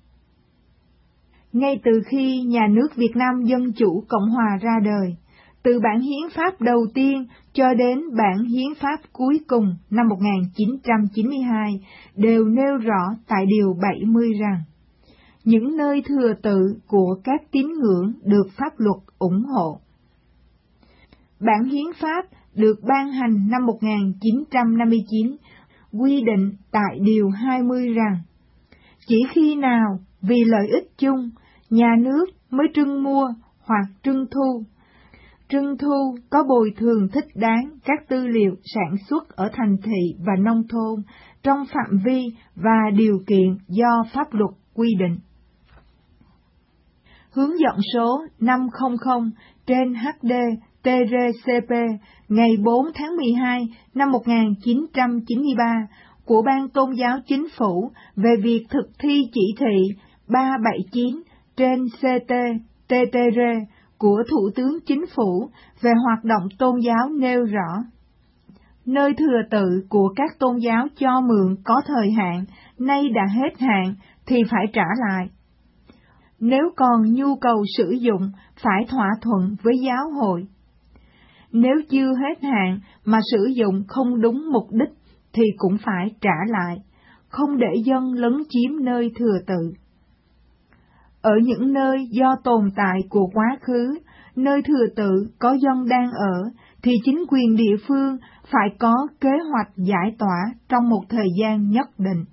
Ngay từ khi nhà nước Việt Nam Dân Chủ Cộng Hòa ra đời, từ bản hiến pháp đầu tiên cho đến bản hiến pháp cuối cùng năm một nghìn chín trăm chín mươi hai đều nêu rõ tại điều bảy mươi rằng những nơi thừa tự của các tín ngưỡng được pháp luật ủng hộ. Bản hiến pháp được ban hành năm một nghìn chín trăm năm mươi chín quy định tại điều hai mươi rằng chỉ khi nào vì lợi ích chung, nhà nước mới trưng mua hoặc trưng thu. Trưng thu có bồi thường thích đáng các tư liệu sản xuất ở thành thị và nông thôn trong phạm vi và điều kiện do pháp luật quy định. Hướng dẫn số năm trăm trên H D T R C P ngày bốn tháng mười hai năm một nghìn chín trăm chín mươi ba của Ban Tôn giáo Chính phủ về việc thực thi chỉ thị ba bảy chín trên C T T T R của Thủ tướng Chính phủ về hoạt động tôn giáo nêu rõ: Nơi thừa tự của các tôn giáo cho mượn có thời hạn, nay đã hết hạn thì phải trả lại. Nếu còn nhu cầu sử dụng, phải thỏa thuận với giáo hội. Nếu chưa hết hạn mà sử dụng không đúng mục đích thì cũng phải trả lại, không để dân lấn chiếm nơi thừa tự. Ở những nơi do tồn tại của quá khứ, nơi thừa tự có dân đang ở, thì chính quyền địa phương phải có kế hoạch giải tỏa trong một thời gian nhất định.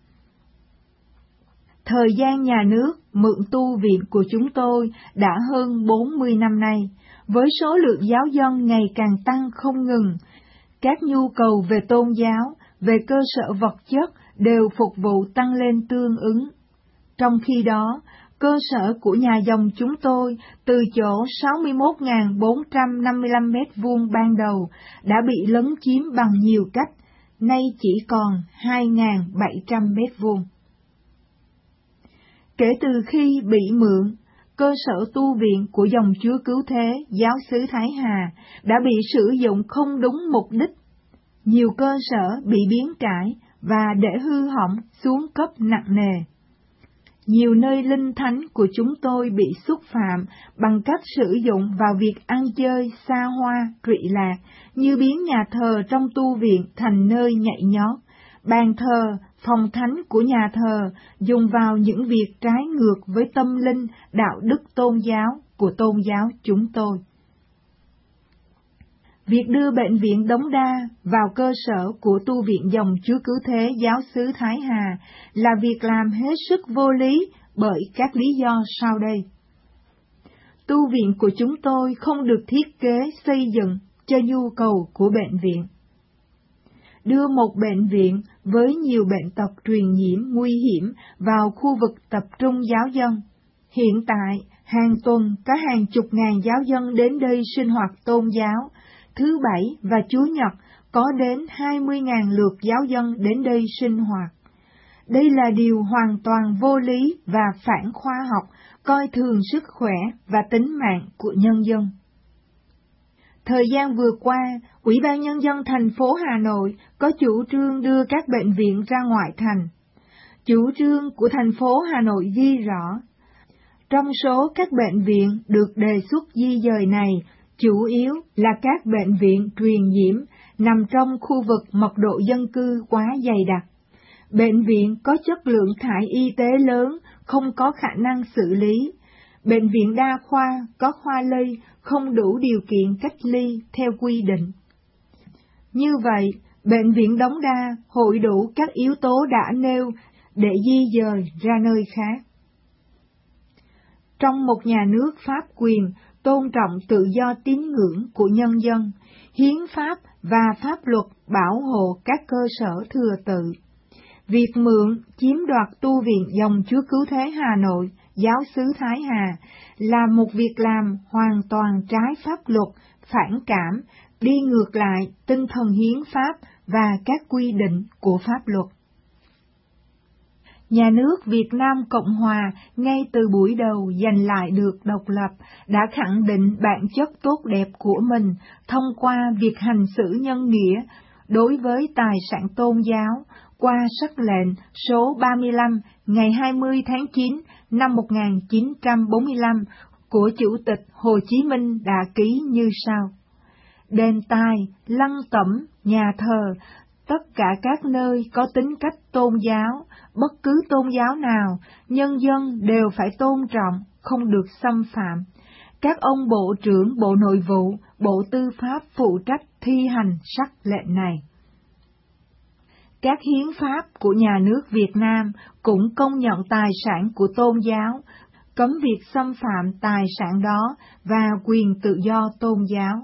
Thời gian nhà nước mượn tu viện của chúng tôi đã hơn bốn mươi năm nay, với số lượng giáo dân ngày càng tăng không ngừng. Các nhu cầu về tôn giáo, về cơ sở vật chất đều phục vụ tăng lên tương ứng. Trong khi đó, cơ sở của nhà dòng chúng tôi từ chỗ sáu mươi mốt nghìn bốn trăm năm mươi lăm mét vuông ban đầu đã bị lấn chiếm bằng nhiều cách, nay chỉ còn hai nghìn bảy trăm mét vuông. Kể từ khi bị mượn, cơ sở tu viện của dòng Chúa Cứu Thế Giáo xứ Thái Hà đã bị sử dụng không đúng mục đích. Nhiều cơ sở bị biến trải và để hư hỏng xuống cấp nặng nề. Nhiều nơi linh thánh của chúng tôi bị xúc phạm bằng cách sử dụng vào việc ăn chơi xa hoa, trụy lạc, như biến nhà thờ trong tu viện thành nơi nhảy nhót, bàn thờ, phòng thánh của nhà thờ dùng vào những việc trái ngược với tâm linh, đạo đức tôn giáo của tôn giáo chúng tôi. Việc đưa bệnh viện Đống Đa vào cơ sở của tu viện dòng Chúa Cứu Thế Giáo xứ Thái Hà là việc làm hết sức vô lý bởi các lý do sau đây. Tu viện của chúng tôi không được thiết kế xây dựng cho nhu cầu của bệnh viện. Đưa một bệnh viện với nhiều bệnh tật truyền nhiễm nguy hiểm vào khu vực tập trung giáo dân. Hiện tại, hàng tuần có hàng chục ngàn giáo dân đến đây sinh hoạt tôn giáo. Thứ Bảy và Chủ nhật có đến hai mươi nghìn lượt giáo dân đến đây sinh hoạt. Đây là điều hoàn toàn vô lý và phản khoa học, coi thường sức khỏe và tính mạng của nhân dân. Thời gian vừa qua, Ủy ban Nhân dân thành phố Hà Nội có chủ trương đưa các bệnh viện ra ngoại thành. Chủ trương của thành phố Hà Nội ghi rõ, trong số các bệnh viện được đề xuất di dời này, chủ yếu là các bệnh viện truyền nhiễm nằm trong khu vực mật độ dân cư quá dày đặc. Bệnh viện có chất lượng thải y tế lớn, không có khả năng xử lý. Bệnh viện đa khoa có khoa lây, không đủ điều kiện cách ly theo quy định. Như vậy, bệnh viện Đống Đa hội đủ các yếu tố đã nêu để di dời ra nơi khác. Trong một nhà nước pháp quyền, tôn trọng tự do tín ngưỡng của nhân dân, hiến pháp và pháp luật bảo hộ các cơ sở thừa tự. Việc mượn, chiếm đoạt tu viện dòng Chúa Cứu Thế Hà Nội, Giáo xứ Thái Hà là một việc làm hoàn toàn trái pháp luật, phản cảm, đi ngược lại tinh thần hiến pháp và các quy định của pháp luật. Nhà nước Việt Nam Cộng Hòa ngay từ buổi đầu giành lại được độc lập đã khẳng định bản chất tốt đẹp của mình thông qua việc hành xử nhân nghĩa đối với tài sản tôn giáo qua sắc lệnh số ba mươi lăm ngày hai mươi tháng chín năm một nghìn chín trăm bốn mươi lăm của Chủ tịch Hồ Chí Minh đã ký như sau. Đền tài, lăng tẩm, nhà thờ, tất cả các nơi có tính cách tôn giáo, bất cứ tôn giáo nào, nhân dân đều phải tôn trọng, không được xâm phạm. Các ông Bộ trưởng Bộ Nội vụ, Bộ Tư pháp phụ trách thi hành sắc lệnh này. Các hiến pháp của nhà nước Việt Nam cũng công nhận tài sản của tôn giáo, cấm việc xâm phạm tài sản đó và quyền tự do tôn giáo.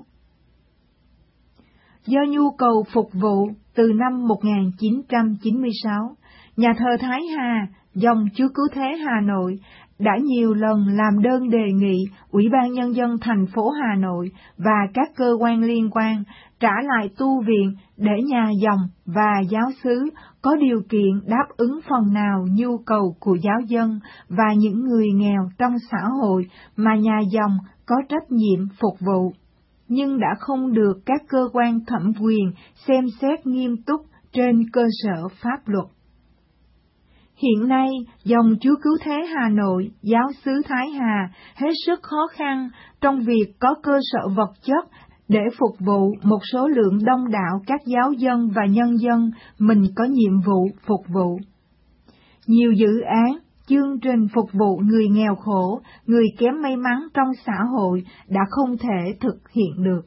Do nhu cầu phục vụ, từ năm một nghìn chín trăm chín mươi sáu, nhà thờ Thái Hà, dòng Chúa Cứu Thế Hà Nội đã nhiều lần làm đơn đề nghị Ủy ban Nhân dân thành phố Hà Nội và các cơ quan liên quan trả lại tu viện để nhà dòng và giáo xứ có điều kiện đáp ứng phần nào nhu cầu của giáo dân và những người nghèo trong xã hội mà nhà dòng có trách nhiệm phục vụ. nhưng đã không được các cơ quan thẩm quyền xem xét nghiêm túc trên cơ sở pháp luật. Hiện nay, dòng Chúa Cứu Thế Hà Nội, Giáo xứ Thái Hà hết sức khó khăn trong việc có cơ sở vật chất để phục vụ một số lượng đông đảo các giáo dân và nhân dân mình có nhiệm vụ phục vụ. Nhiều dự án, chương trình phục vụ người nghèo khổ, người kém may mắn trong xã hội đã không thể thực hiện được.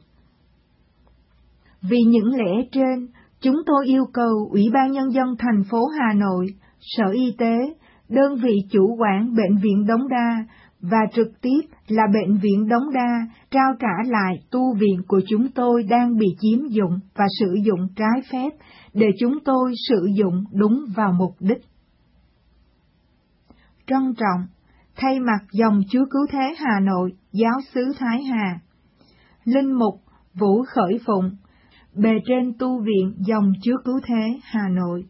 Vì những lẽ trên, chúng tôi yêu cầu Ủy ban Nhân dân thành phố Hà Nội, Sở Y tế, đơn vị chủ quản Bệnh viện Đống Đa và trực tiếp là Bệnh viện Đống Đa trao trả lại tu viện của chúng tôi đang bị chiếm dụng và sử dụng trái phép để chúng tôi sử dụng đúng vào mục đích. Trân trọng, thay mặt dòng Chúa Cứu Thế Hà Nội, Giáo xứ Thái Hà, Linh mục Vũ Khởi Phụng, bề trên tu viện dòng Chúa Cứu Thế Hà Nội.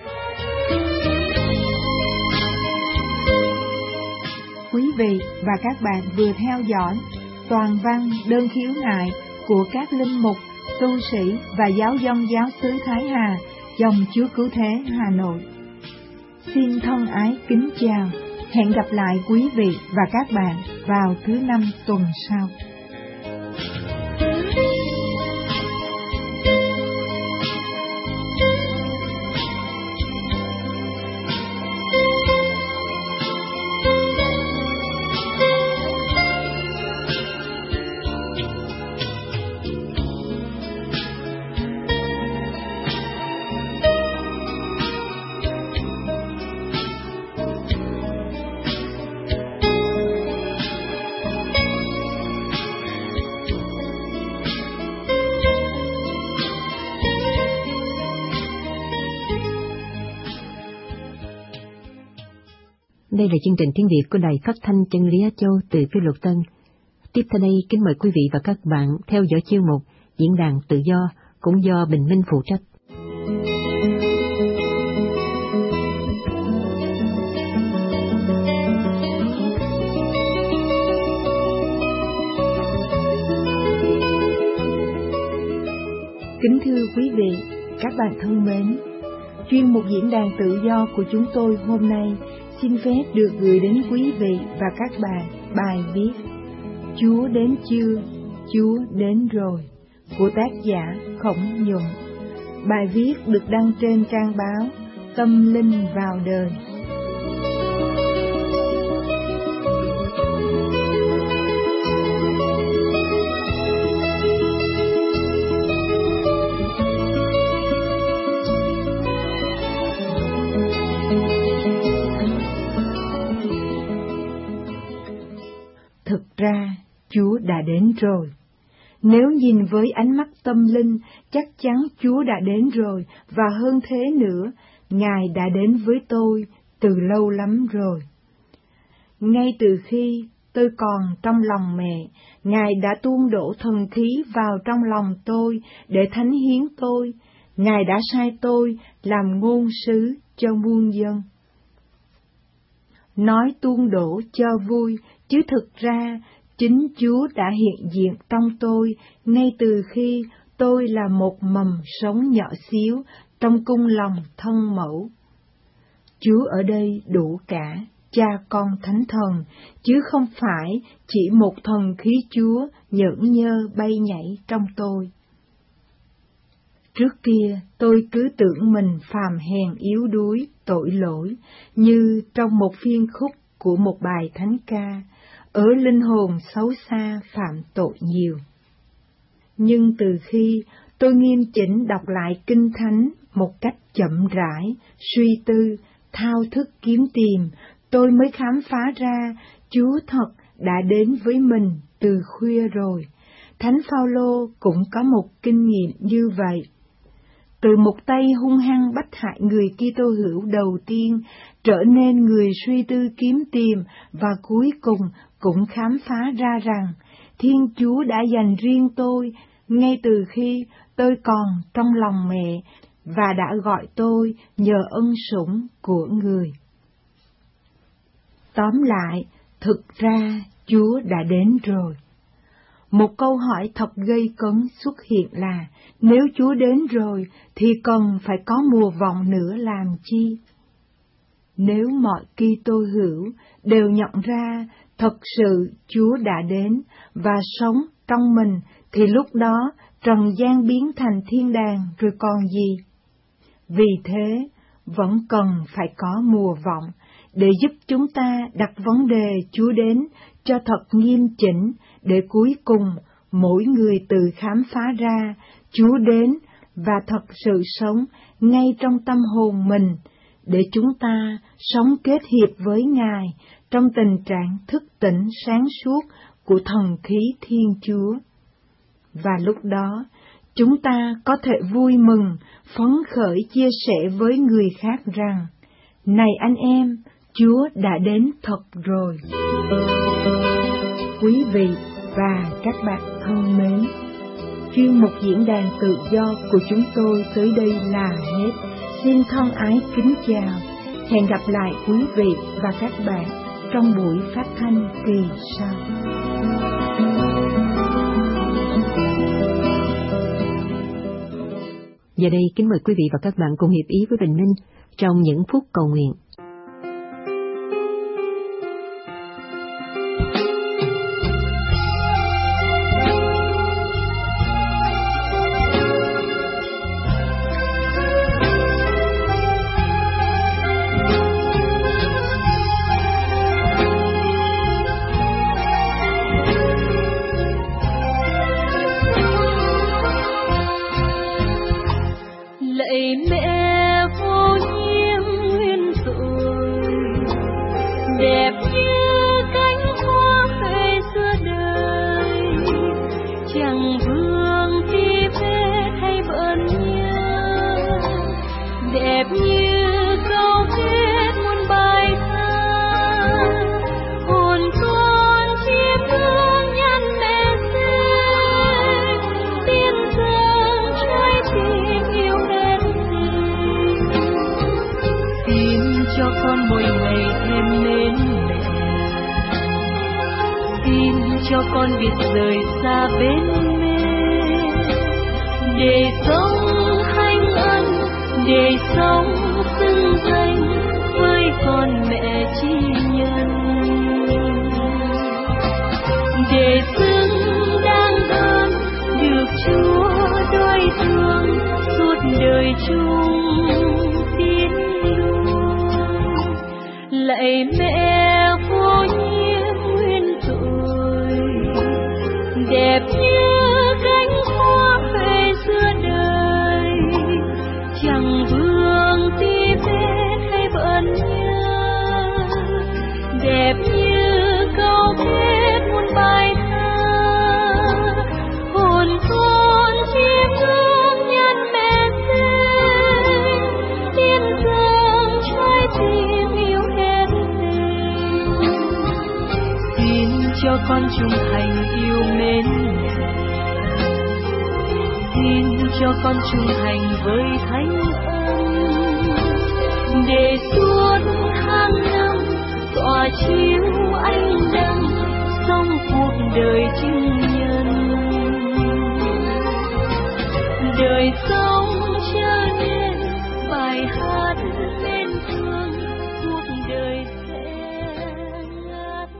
Quý vị và các bạn vừa theo dõi toàn văn đơn khiếu nại của các linh mục, tu sĩ và giáo dân Giáo xứ Thái Hà, dòng Chúa Cứu Thế Hà Nội. Xin thân ái kính chào, hẹn gặp lại quý vị và các bạn vào thứ năm tuần sau. Đây là chương trình tiếng Việt của Đài Phát thanh Chân lý Á Châu từ Phiêu Luật Tân. Tiếp theo đây, kính mời quý vị và các bạn theo dõi chuyên mục Diễn đàn Tự do, cũng do Bình Minh phụ trách. Kính thưa quý vị, các bạn thân mến, chuyên mục Diễn đàn Tự do của chúng tôi hôm nay xin phép được gửi đến quý vị và các bạn bài viết Chúa đến chưa, Chúa đến rồi của tác giả Khổng Nhuận. Bài viết được đăng trên trang báo Tâm Linh Vào Đời. Thực ra, Chúa đã đến rồi. Nếu nhìn với ánh mắt tâm linh, chắc chắn Chúa đã đến rồi, và hơn thế nữa, Ngài đã đến với tôi từ lâu lắm rồi. Ngay từ khi tôi còn trong lòng mẹ, Ngài đã tuôn đổ thần khí vào trong lòng tôi để thánh hiến tôi. Ngài đã sai tôi làm ngôn sứ cho muôn dân. Nói tuôn đổ cho vui, chứ thực ra chính Chúa đã hiện diện trong tôi ngay từ khi tôi là một mầm sống nhỏ xíu trong cung lòng thân mẫu. Chúa ở đây đủ cả Cha Con Thánh Thần, chứ không phải chỉ một thần khí Chúa nhởn nhơ bay nhảy trong tôi. Trước kia tôi cứ tưởng mình phàm hèn yếu đuối, tội lỗi, như trong một phiên khúc của một bài thánh ca, ở linh hồn xấu xa phạm tội nhiều. Nhưng từ khi tôi nghiêm chỉnh đọc lại Kinh Thánh một cách chậm rãi, suy tư, thao thức kiếm tìm, tôi mới khám phá ra Chúa thật đã đến với mình từ khuya rồi. Thánh Phaolô cũng có một kinh nghiệm như vậy. Từ một tay hung hăng bắt hại người Kitô hữu đầu tiên, trở nên người suy tư kiếm tìm, và cuối cùng cũng khám phá ra rằng Thiên Chúa đã dành riêng tôi ngay từ khi tôi còn trong lòng mẹ, và đã gọi tôi nhờ ân sủng của người. Tóm lại, thực ra Chúa đã đến rồi. Một câu hỏi thật gây cấn xuất hiện là, nếu Chúa đến rồi thì cần phải có mùa vọng nữa làm chi? Nếu mọi Kitô hữu đều nhận ra thật sự Chúa đã đến và sống trong mình, thì lúc đó trần gian biến thành thiên đàng rồi còn gì? Vì thế, vẫn cần phải có mùa vọng để giúp chúng ta đặt vấn đề Chúa đến cho thật nghiêm chỉnh, để cuối cùng mỗi người tự khám phá ra Chúa đến và thật sự sống ngay trong tâm hồn mình, để chúng ta sống kết hiệp với Ngài trong tình trạng thức tỉnh sáng suốt của thần khí Thiên Chúa. Và lúc đó, chúng ta có thể vui mừng, phấn khởi chia sẻ với người khác rằng, này anh em, Chúa đã đến thật rồi. Quý vị và các bạn thân mến, chuyên mục diễn đàn tự do của chúng tôi tới đây là hết. Xin thân ái kính chào, hẹn gặp lại quý vị và các bạn trong buổi phát thanh kỳ sau. Giờ đây kính mời quý vị và các bạn cùng hiệp ý với Bình Minh trong những phút cầu nguyện. Cho con biết rời xa bên mê, để sống hạnh ân, để sống xứng danh với con mẹ chi nhân, để xứng đáng ơn được Chúa đôi thương suốt đời chung tín luôn. Lạy mẹ vô nhiễm nguyên tội, đẹp như cánh hoa về giữa đời, chẳng vương tí vết hay bận nhớ, đẹp như câu kết muôn bài thơ, hồn con chiêm ngưỡng nhân mẹ sinh, tiên dâng trái tim yêu hết tình. Xin cho con trung thành yêu mến mẹ, xin cho con trung thành với thánh ân, để suốt tháng năm tỏa chiếu ánh nắng sống cuộc đời chứng nhân, đời sống trở nên bài hát lên thương, cuộc đời sẽ ngát.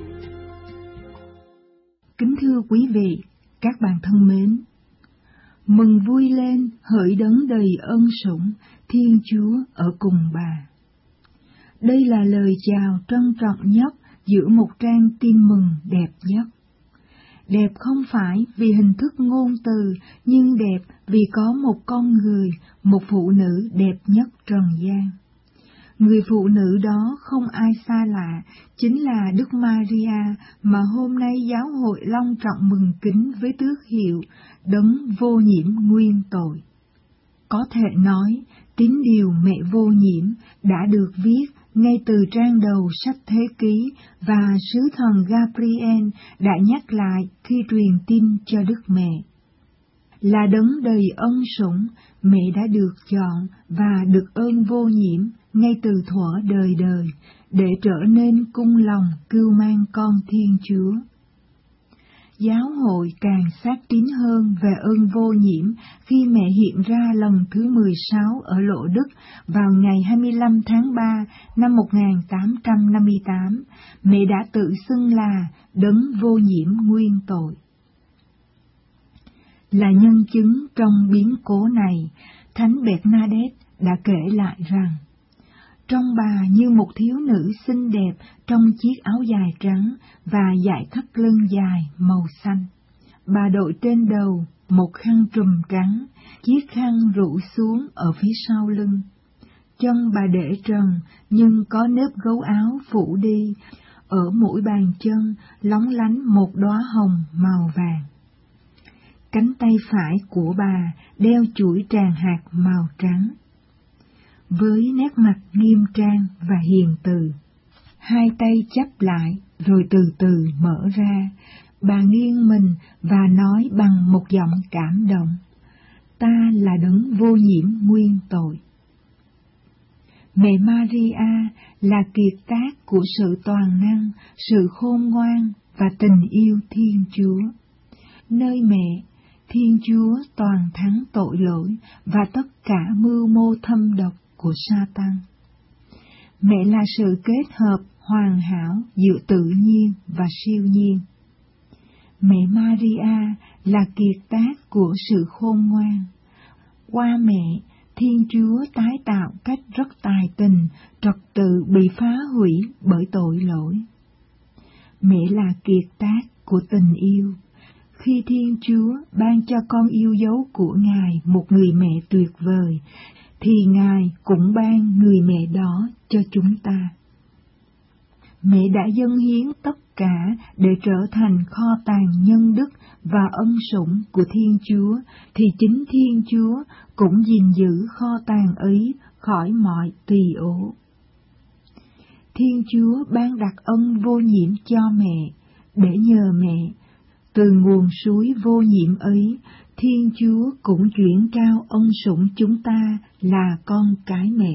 Kính thưa quý vị, các bạn thân mến, mừng vui lên hỡi đấng đầy ân sủng, Thiên Chúa ở cùng bà. Đây là lời chào trân trọng nhất giữa một trang tin mừng đẹp nhất. Đẹp không phải vì hình thức ngôn từ, nhưng đẹp vì có một con người, một phụ nữ đẹp nhất trần gian. Người phụ nữ đó không ai xa lạ, chính là Đức Maria mà hôm nay giáo hội long trọng mừng kính với tước hiệu đấng vô nhiễm nguyên tội. Có thể nói, tín điều mẹ vô nhiễm đã được viết ngay từ trang đầu sách Thế Ký, và sứ thần Gabriel đã nhắc lại khi truyền tin cho Đức Mẹ. Là đấng đầy ân sủng, mẹ đã được chọn và được ơn vô nhiễm ngay từ thuở đời đời, để trở nên cung lòng cưu mang con Thiên Chúa. giáo hội càng xác tín hơn về ơn vô nhiễm khi mẹ hiện ra lần thứ mười sáu ở Lộ Đức vào ngày hai mươi lăm tháng ba năm một nghìn tám trăm năm mươi tám. Mẹ đã tự xưng là đấng vô nhiễm nguyên tội. Là nhân chứng trong biến cố này, Thánh Bernadette đã kể lại rằng, trong bà như một thiếu nữ xinh đẹp trong chiếc áo dài trắng và dải thắt lưng dài màu xanh. Bà đội trên đầu một khăn trùm trắng, chiếc khăn rủ xuống ở phía sau lưng. Chân bà để trần nhưng có nếp gấu áo phủ đi, ở mỗi bàn chân lóng lánh một đóa hồng màu vàng. Cánh tay phải của bà đeo chuỗi tràng hạt màu trắng. Với nét mặt nghiêm trang và hiền từ, hai tay chắp lại rồi từ từ mở ra, bà nghiêng mình và nói bằng một giọng cảm động, ta là đấng vô nhiễm nguyên tội. Mẹ Maria là kiệt tác của sự toàn năng, sự khôn ngoan và tình yêu Thiên Chúa. Nơi mẹ, Thiên Chúa toàn thắng tội lỗi và tất cả mưu mô thâm độc của Sa-tan. Mẹ là sự kết hợp hoàn hảo giữa tự nhiên và siêu nhiên. Mẹ Maria là kiệt tác của sự khôn ngoan. Qua mẹ, Thiên Chúa tái tạo cách rất tài tình trật tự bị phá hủy bởi tội lỗi. Mẹ là kiệt tác của tình yêu. Khi Thiên Chúa ban cho con yêu dấu của Ngài một người mẹ tuyệt vời, thì Ngài cũng ban người mẹ đó cho chúng ta. Mẹ đã dâng hiến tất cả để trở thành kho tàng nhân đức và ân sủng của Thiên Chúa, thì chính Thiên Chúa cũng gìn giữ kho tàng ấy khỏi mọi tỳ ố. Thiên Chúa ban đặc ân vô nhiễm cho mẹ, để nhờ mẹ, từ nguồn suối vô nhiễm ấy, Thiên Chúa cũng chuyển trao ân sủng chúng ta là con cái mẹ.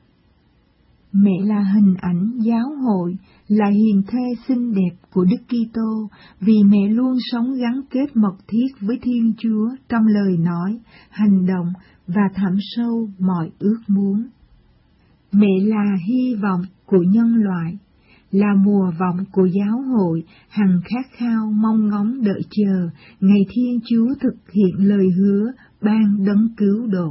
Mẹ là hình ảnh giáo hội, là hiền thê xinh đẹp của Đức Kitô, vì mẹ luôn sống gắn kết mật thiết với Thiên Chúa trong lời nói, hành động và thẳm sâu mọi ước muốn. Mẹ là hy vọng của nhân loại, là mùa vọng của giáo hội, hằng khát khao mong ngóng đợi chờ ngày Thiên Chúa thực hiện lời hứa ban đấng cứu độ.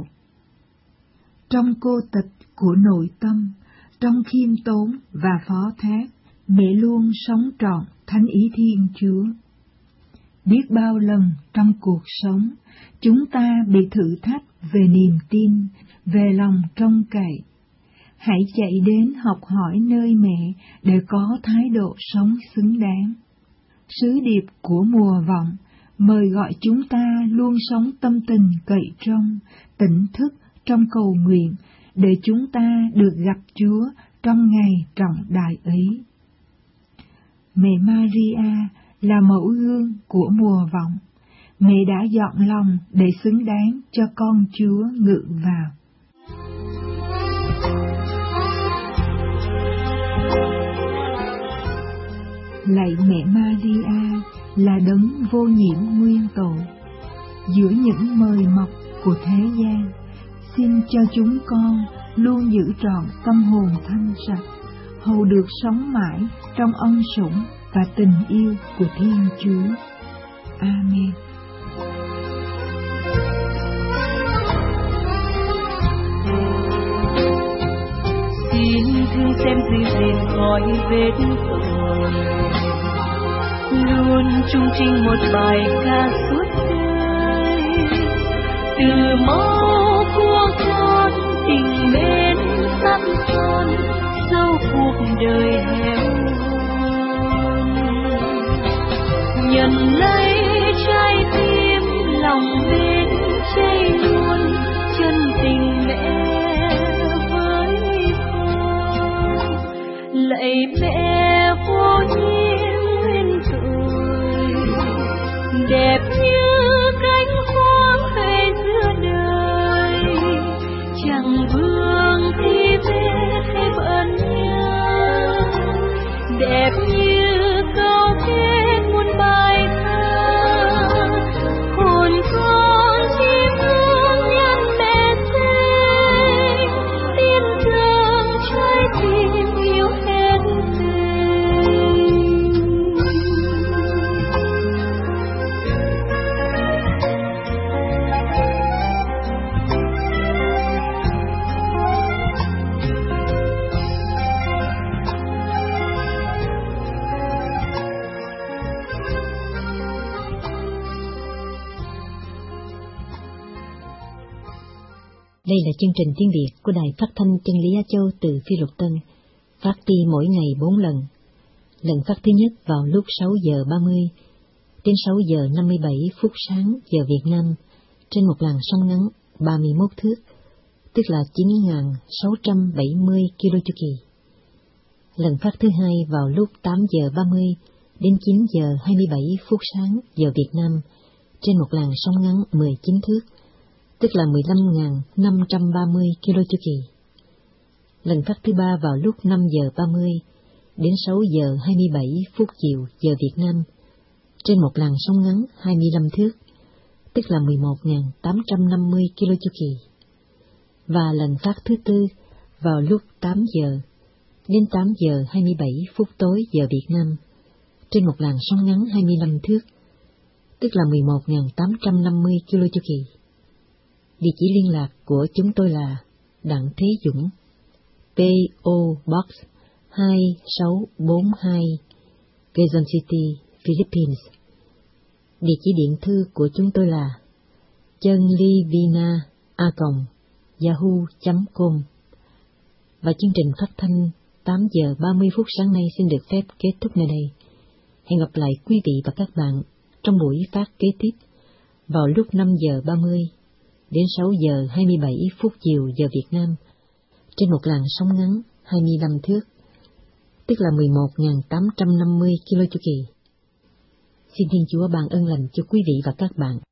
Trong cô tịch của nội tâm, trong khiêm tốn và phó thác, mẹ luôn sống trọn thánh ý Thiên Chúa. Biết bao lần trong cuộc sống, chúng ta bị thử thách về niềm tin, về lòng trông cậy. Hãy chạy đến học hỏi nơi mẹ để có thái độ sống xứng đáng. Sứ điệp của mùa vọng mời gọi chúng ta luôn sống tâm tình cậy trông, tỉnh thức trong cầu nguyện, để chúng ta được gặp Chúa trong ngày trọng đại ấy. Mẹ Maria là mẫu gương của mùa vọng. Mẹ đã dọn lòng để xứng đáng cho con Chúa ngự vào. Lạy mẹ Maria là đấng vô nhiễm nguyên tội. Giữa những mời mọc của thế gian, xin cho chúng con luôn giữ trọn tâm hồn thanh sạch, hầu được sống mãi trong ân sủng và tình yêu của Thiên Chúa. Amen. Xin thương xem dư dệt khỏi vết tội, luôn trung trinh một bài ca suốt đời. Từ máu của con tình mến sắt son, dấu cuộc đời heo hon. Nhận lấy trái tim lòng bên cháy luôn, chân tình mẹ với con. Lạy mẹ vô nhiễm nguyên tội, đẹp như cánh hoa khai giữa đời, chẳng vương thì vết thêm ân nhớ, đẹp như câu kết muôn bài thơ, Đây là chương trình tiếng Việt của Đài Phát thanh Chân lý Á Châu từ Phi Luật Tân, phát đi mỗi ngày bốn lần. Lần phát thứ nhất vào lúc sáu giờ ba mươi đến sáu giờ năm mươi bảy phút sáng giờ Việt Nam, trên một làn sóng ngắn ba mươi mốt thước, tức là chín nghìn sáu trăm bảy mươi ki lô chu kỳ. Lần phát thứ hai vào lúc tám giờ ba mươi đến chín giờ hai mươi bảy phút sáng giờ Việt Nam, trên một làn sóng ngắn mười chín thước, tức là mười lăm nghìn năm trăm ba mươi ki lô chu kỳ. Lần phát thứ ba vào lúc năm giờ ba mươi đến sáu giờ hai mươi bảy phút chiều giờ Việt Nam, trên một làn sóng ngắn hai mươi lăm thước, tức là mười một nghìn tám trăm năm mươi ki lô chu kỳ. Và lần phát thứ tư vào lúc tám giờ đến tám giờ hai mươi bảy phút tối giờ Việt Nam, trên một làn sóng ngắn hai mươi lăm thước, tức là mười một nghìn tám trăm năm mươi ki lô chu kỳ. Địa chỉ liên lạc của chúng tôi là Đặng Thế Dũng, pê ô Box hai sáu bốn hai, Quezon City, Philippines. Địa chỉ điện thư của chúng tôi là chânlivina a còng yahoo chấm com. Và chương trình phát thanh tám giờ ba mươi phút sáng nay xin được phép kết thúc nơi đây. Hẹn gặp lại quý vị và các bạn trong buổi phát kế tiếp vào lúc năm giờ ba mươi đến sáu giờ hai mươi bảy phút chiều giờ Việt Nam, trên một làn sóng ngắn hai mươi lăm thước, tức là mười một nghìn tám trăm năm mươi ki lô chu kỳ. Xin Thiên Chúa ban ơn lành cho quý vị và các bạn.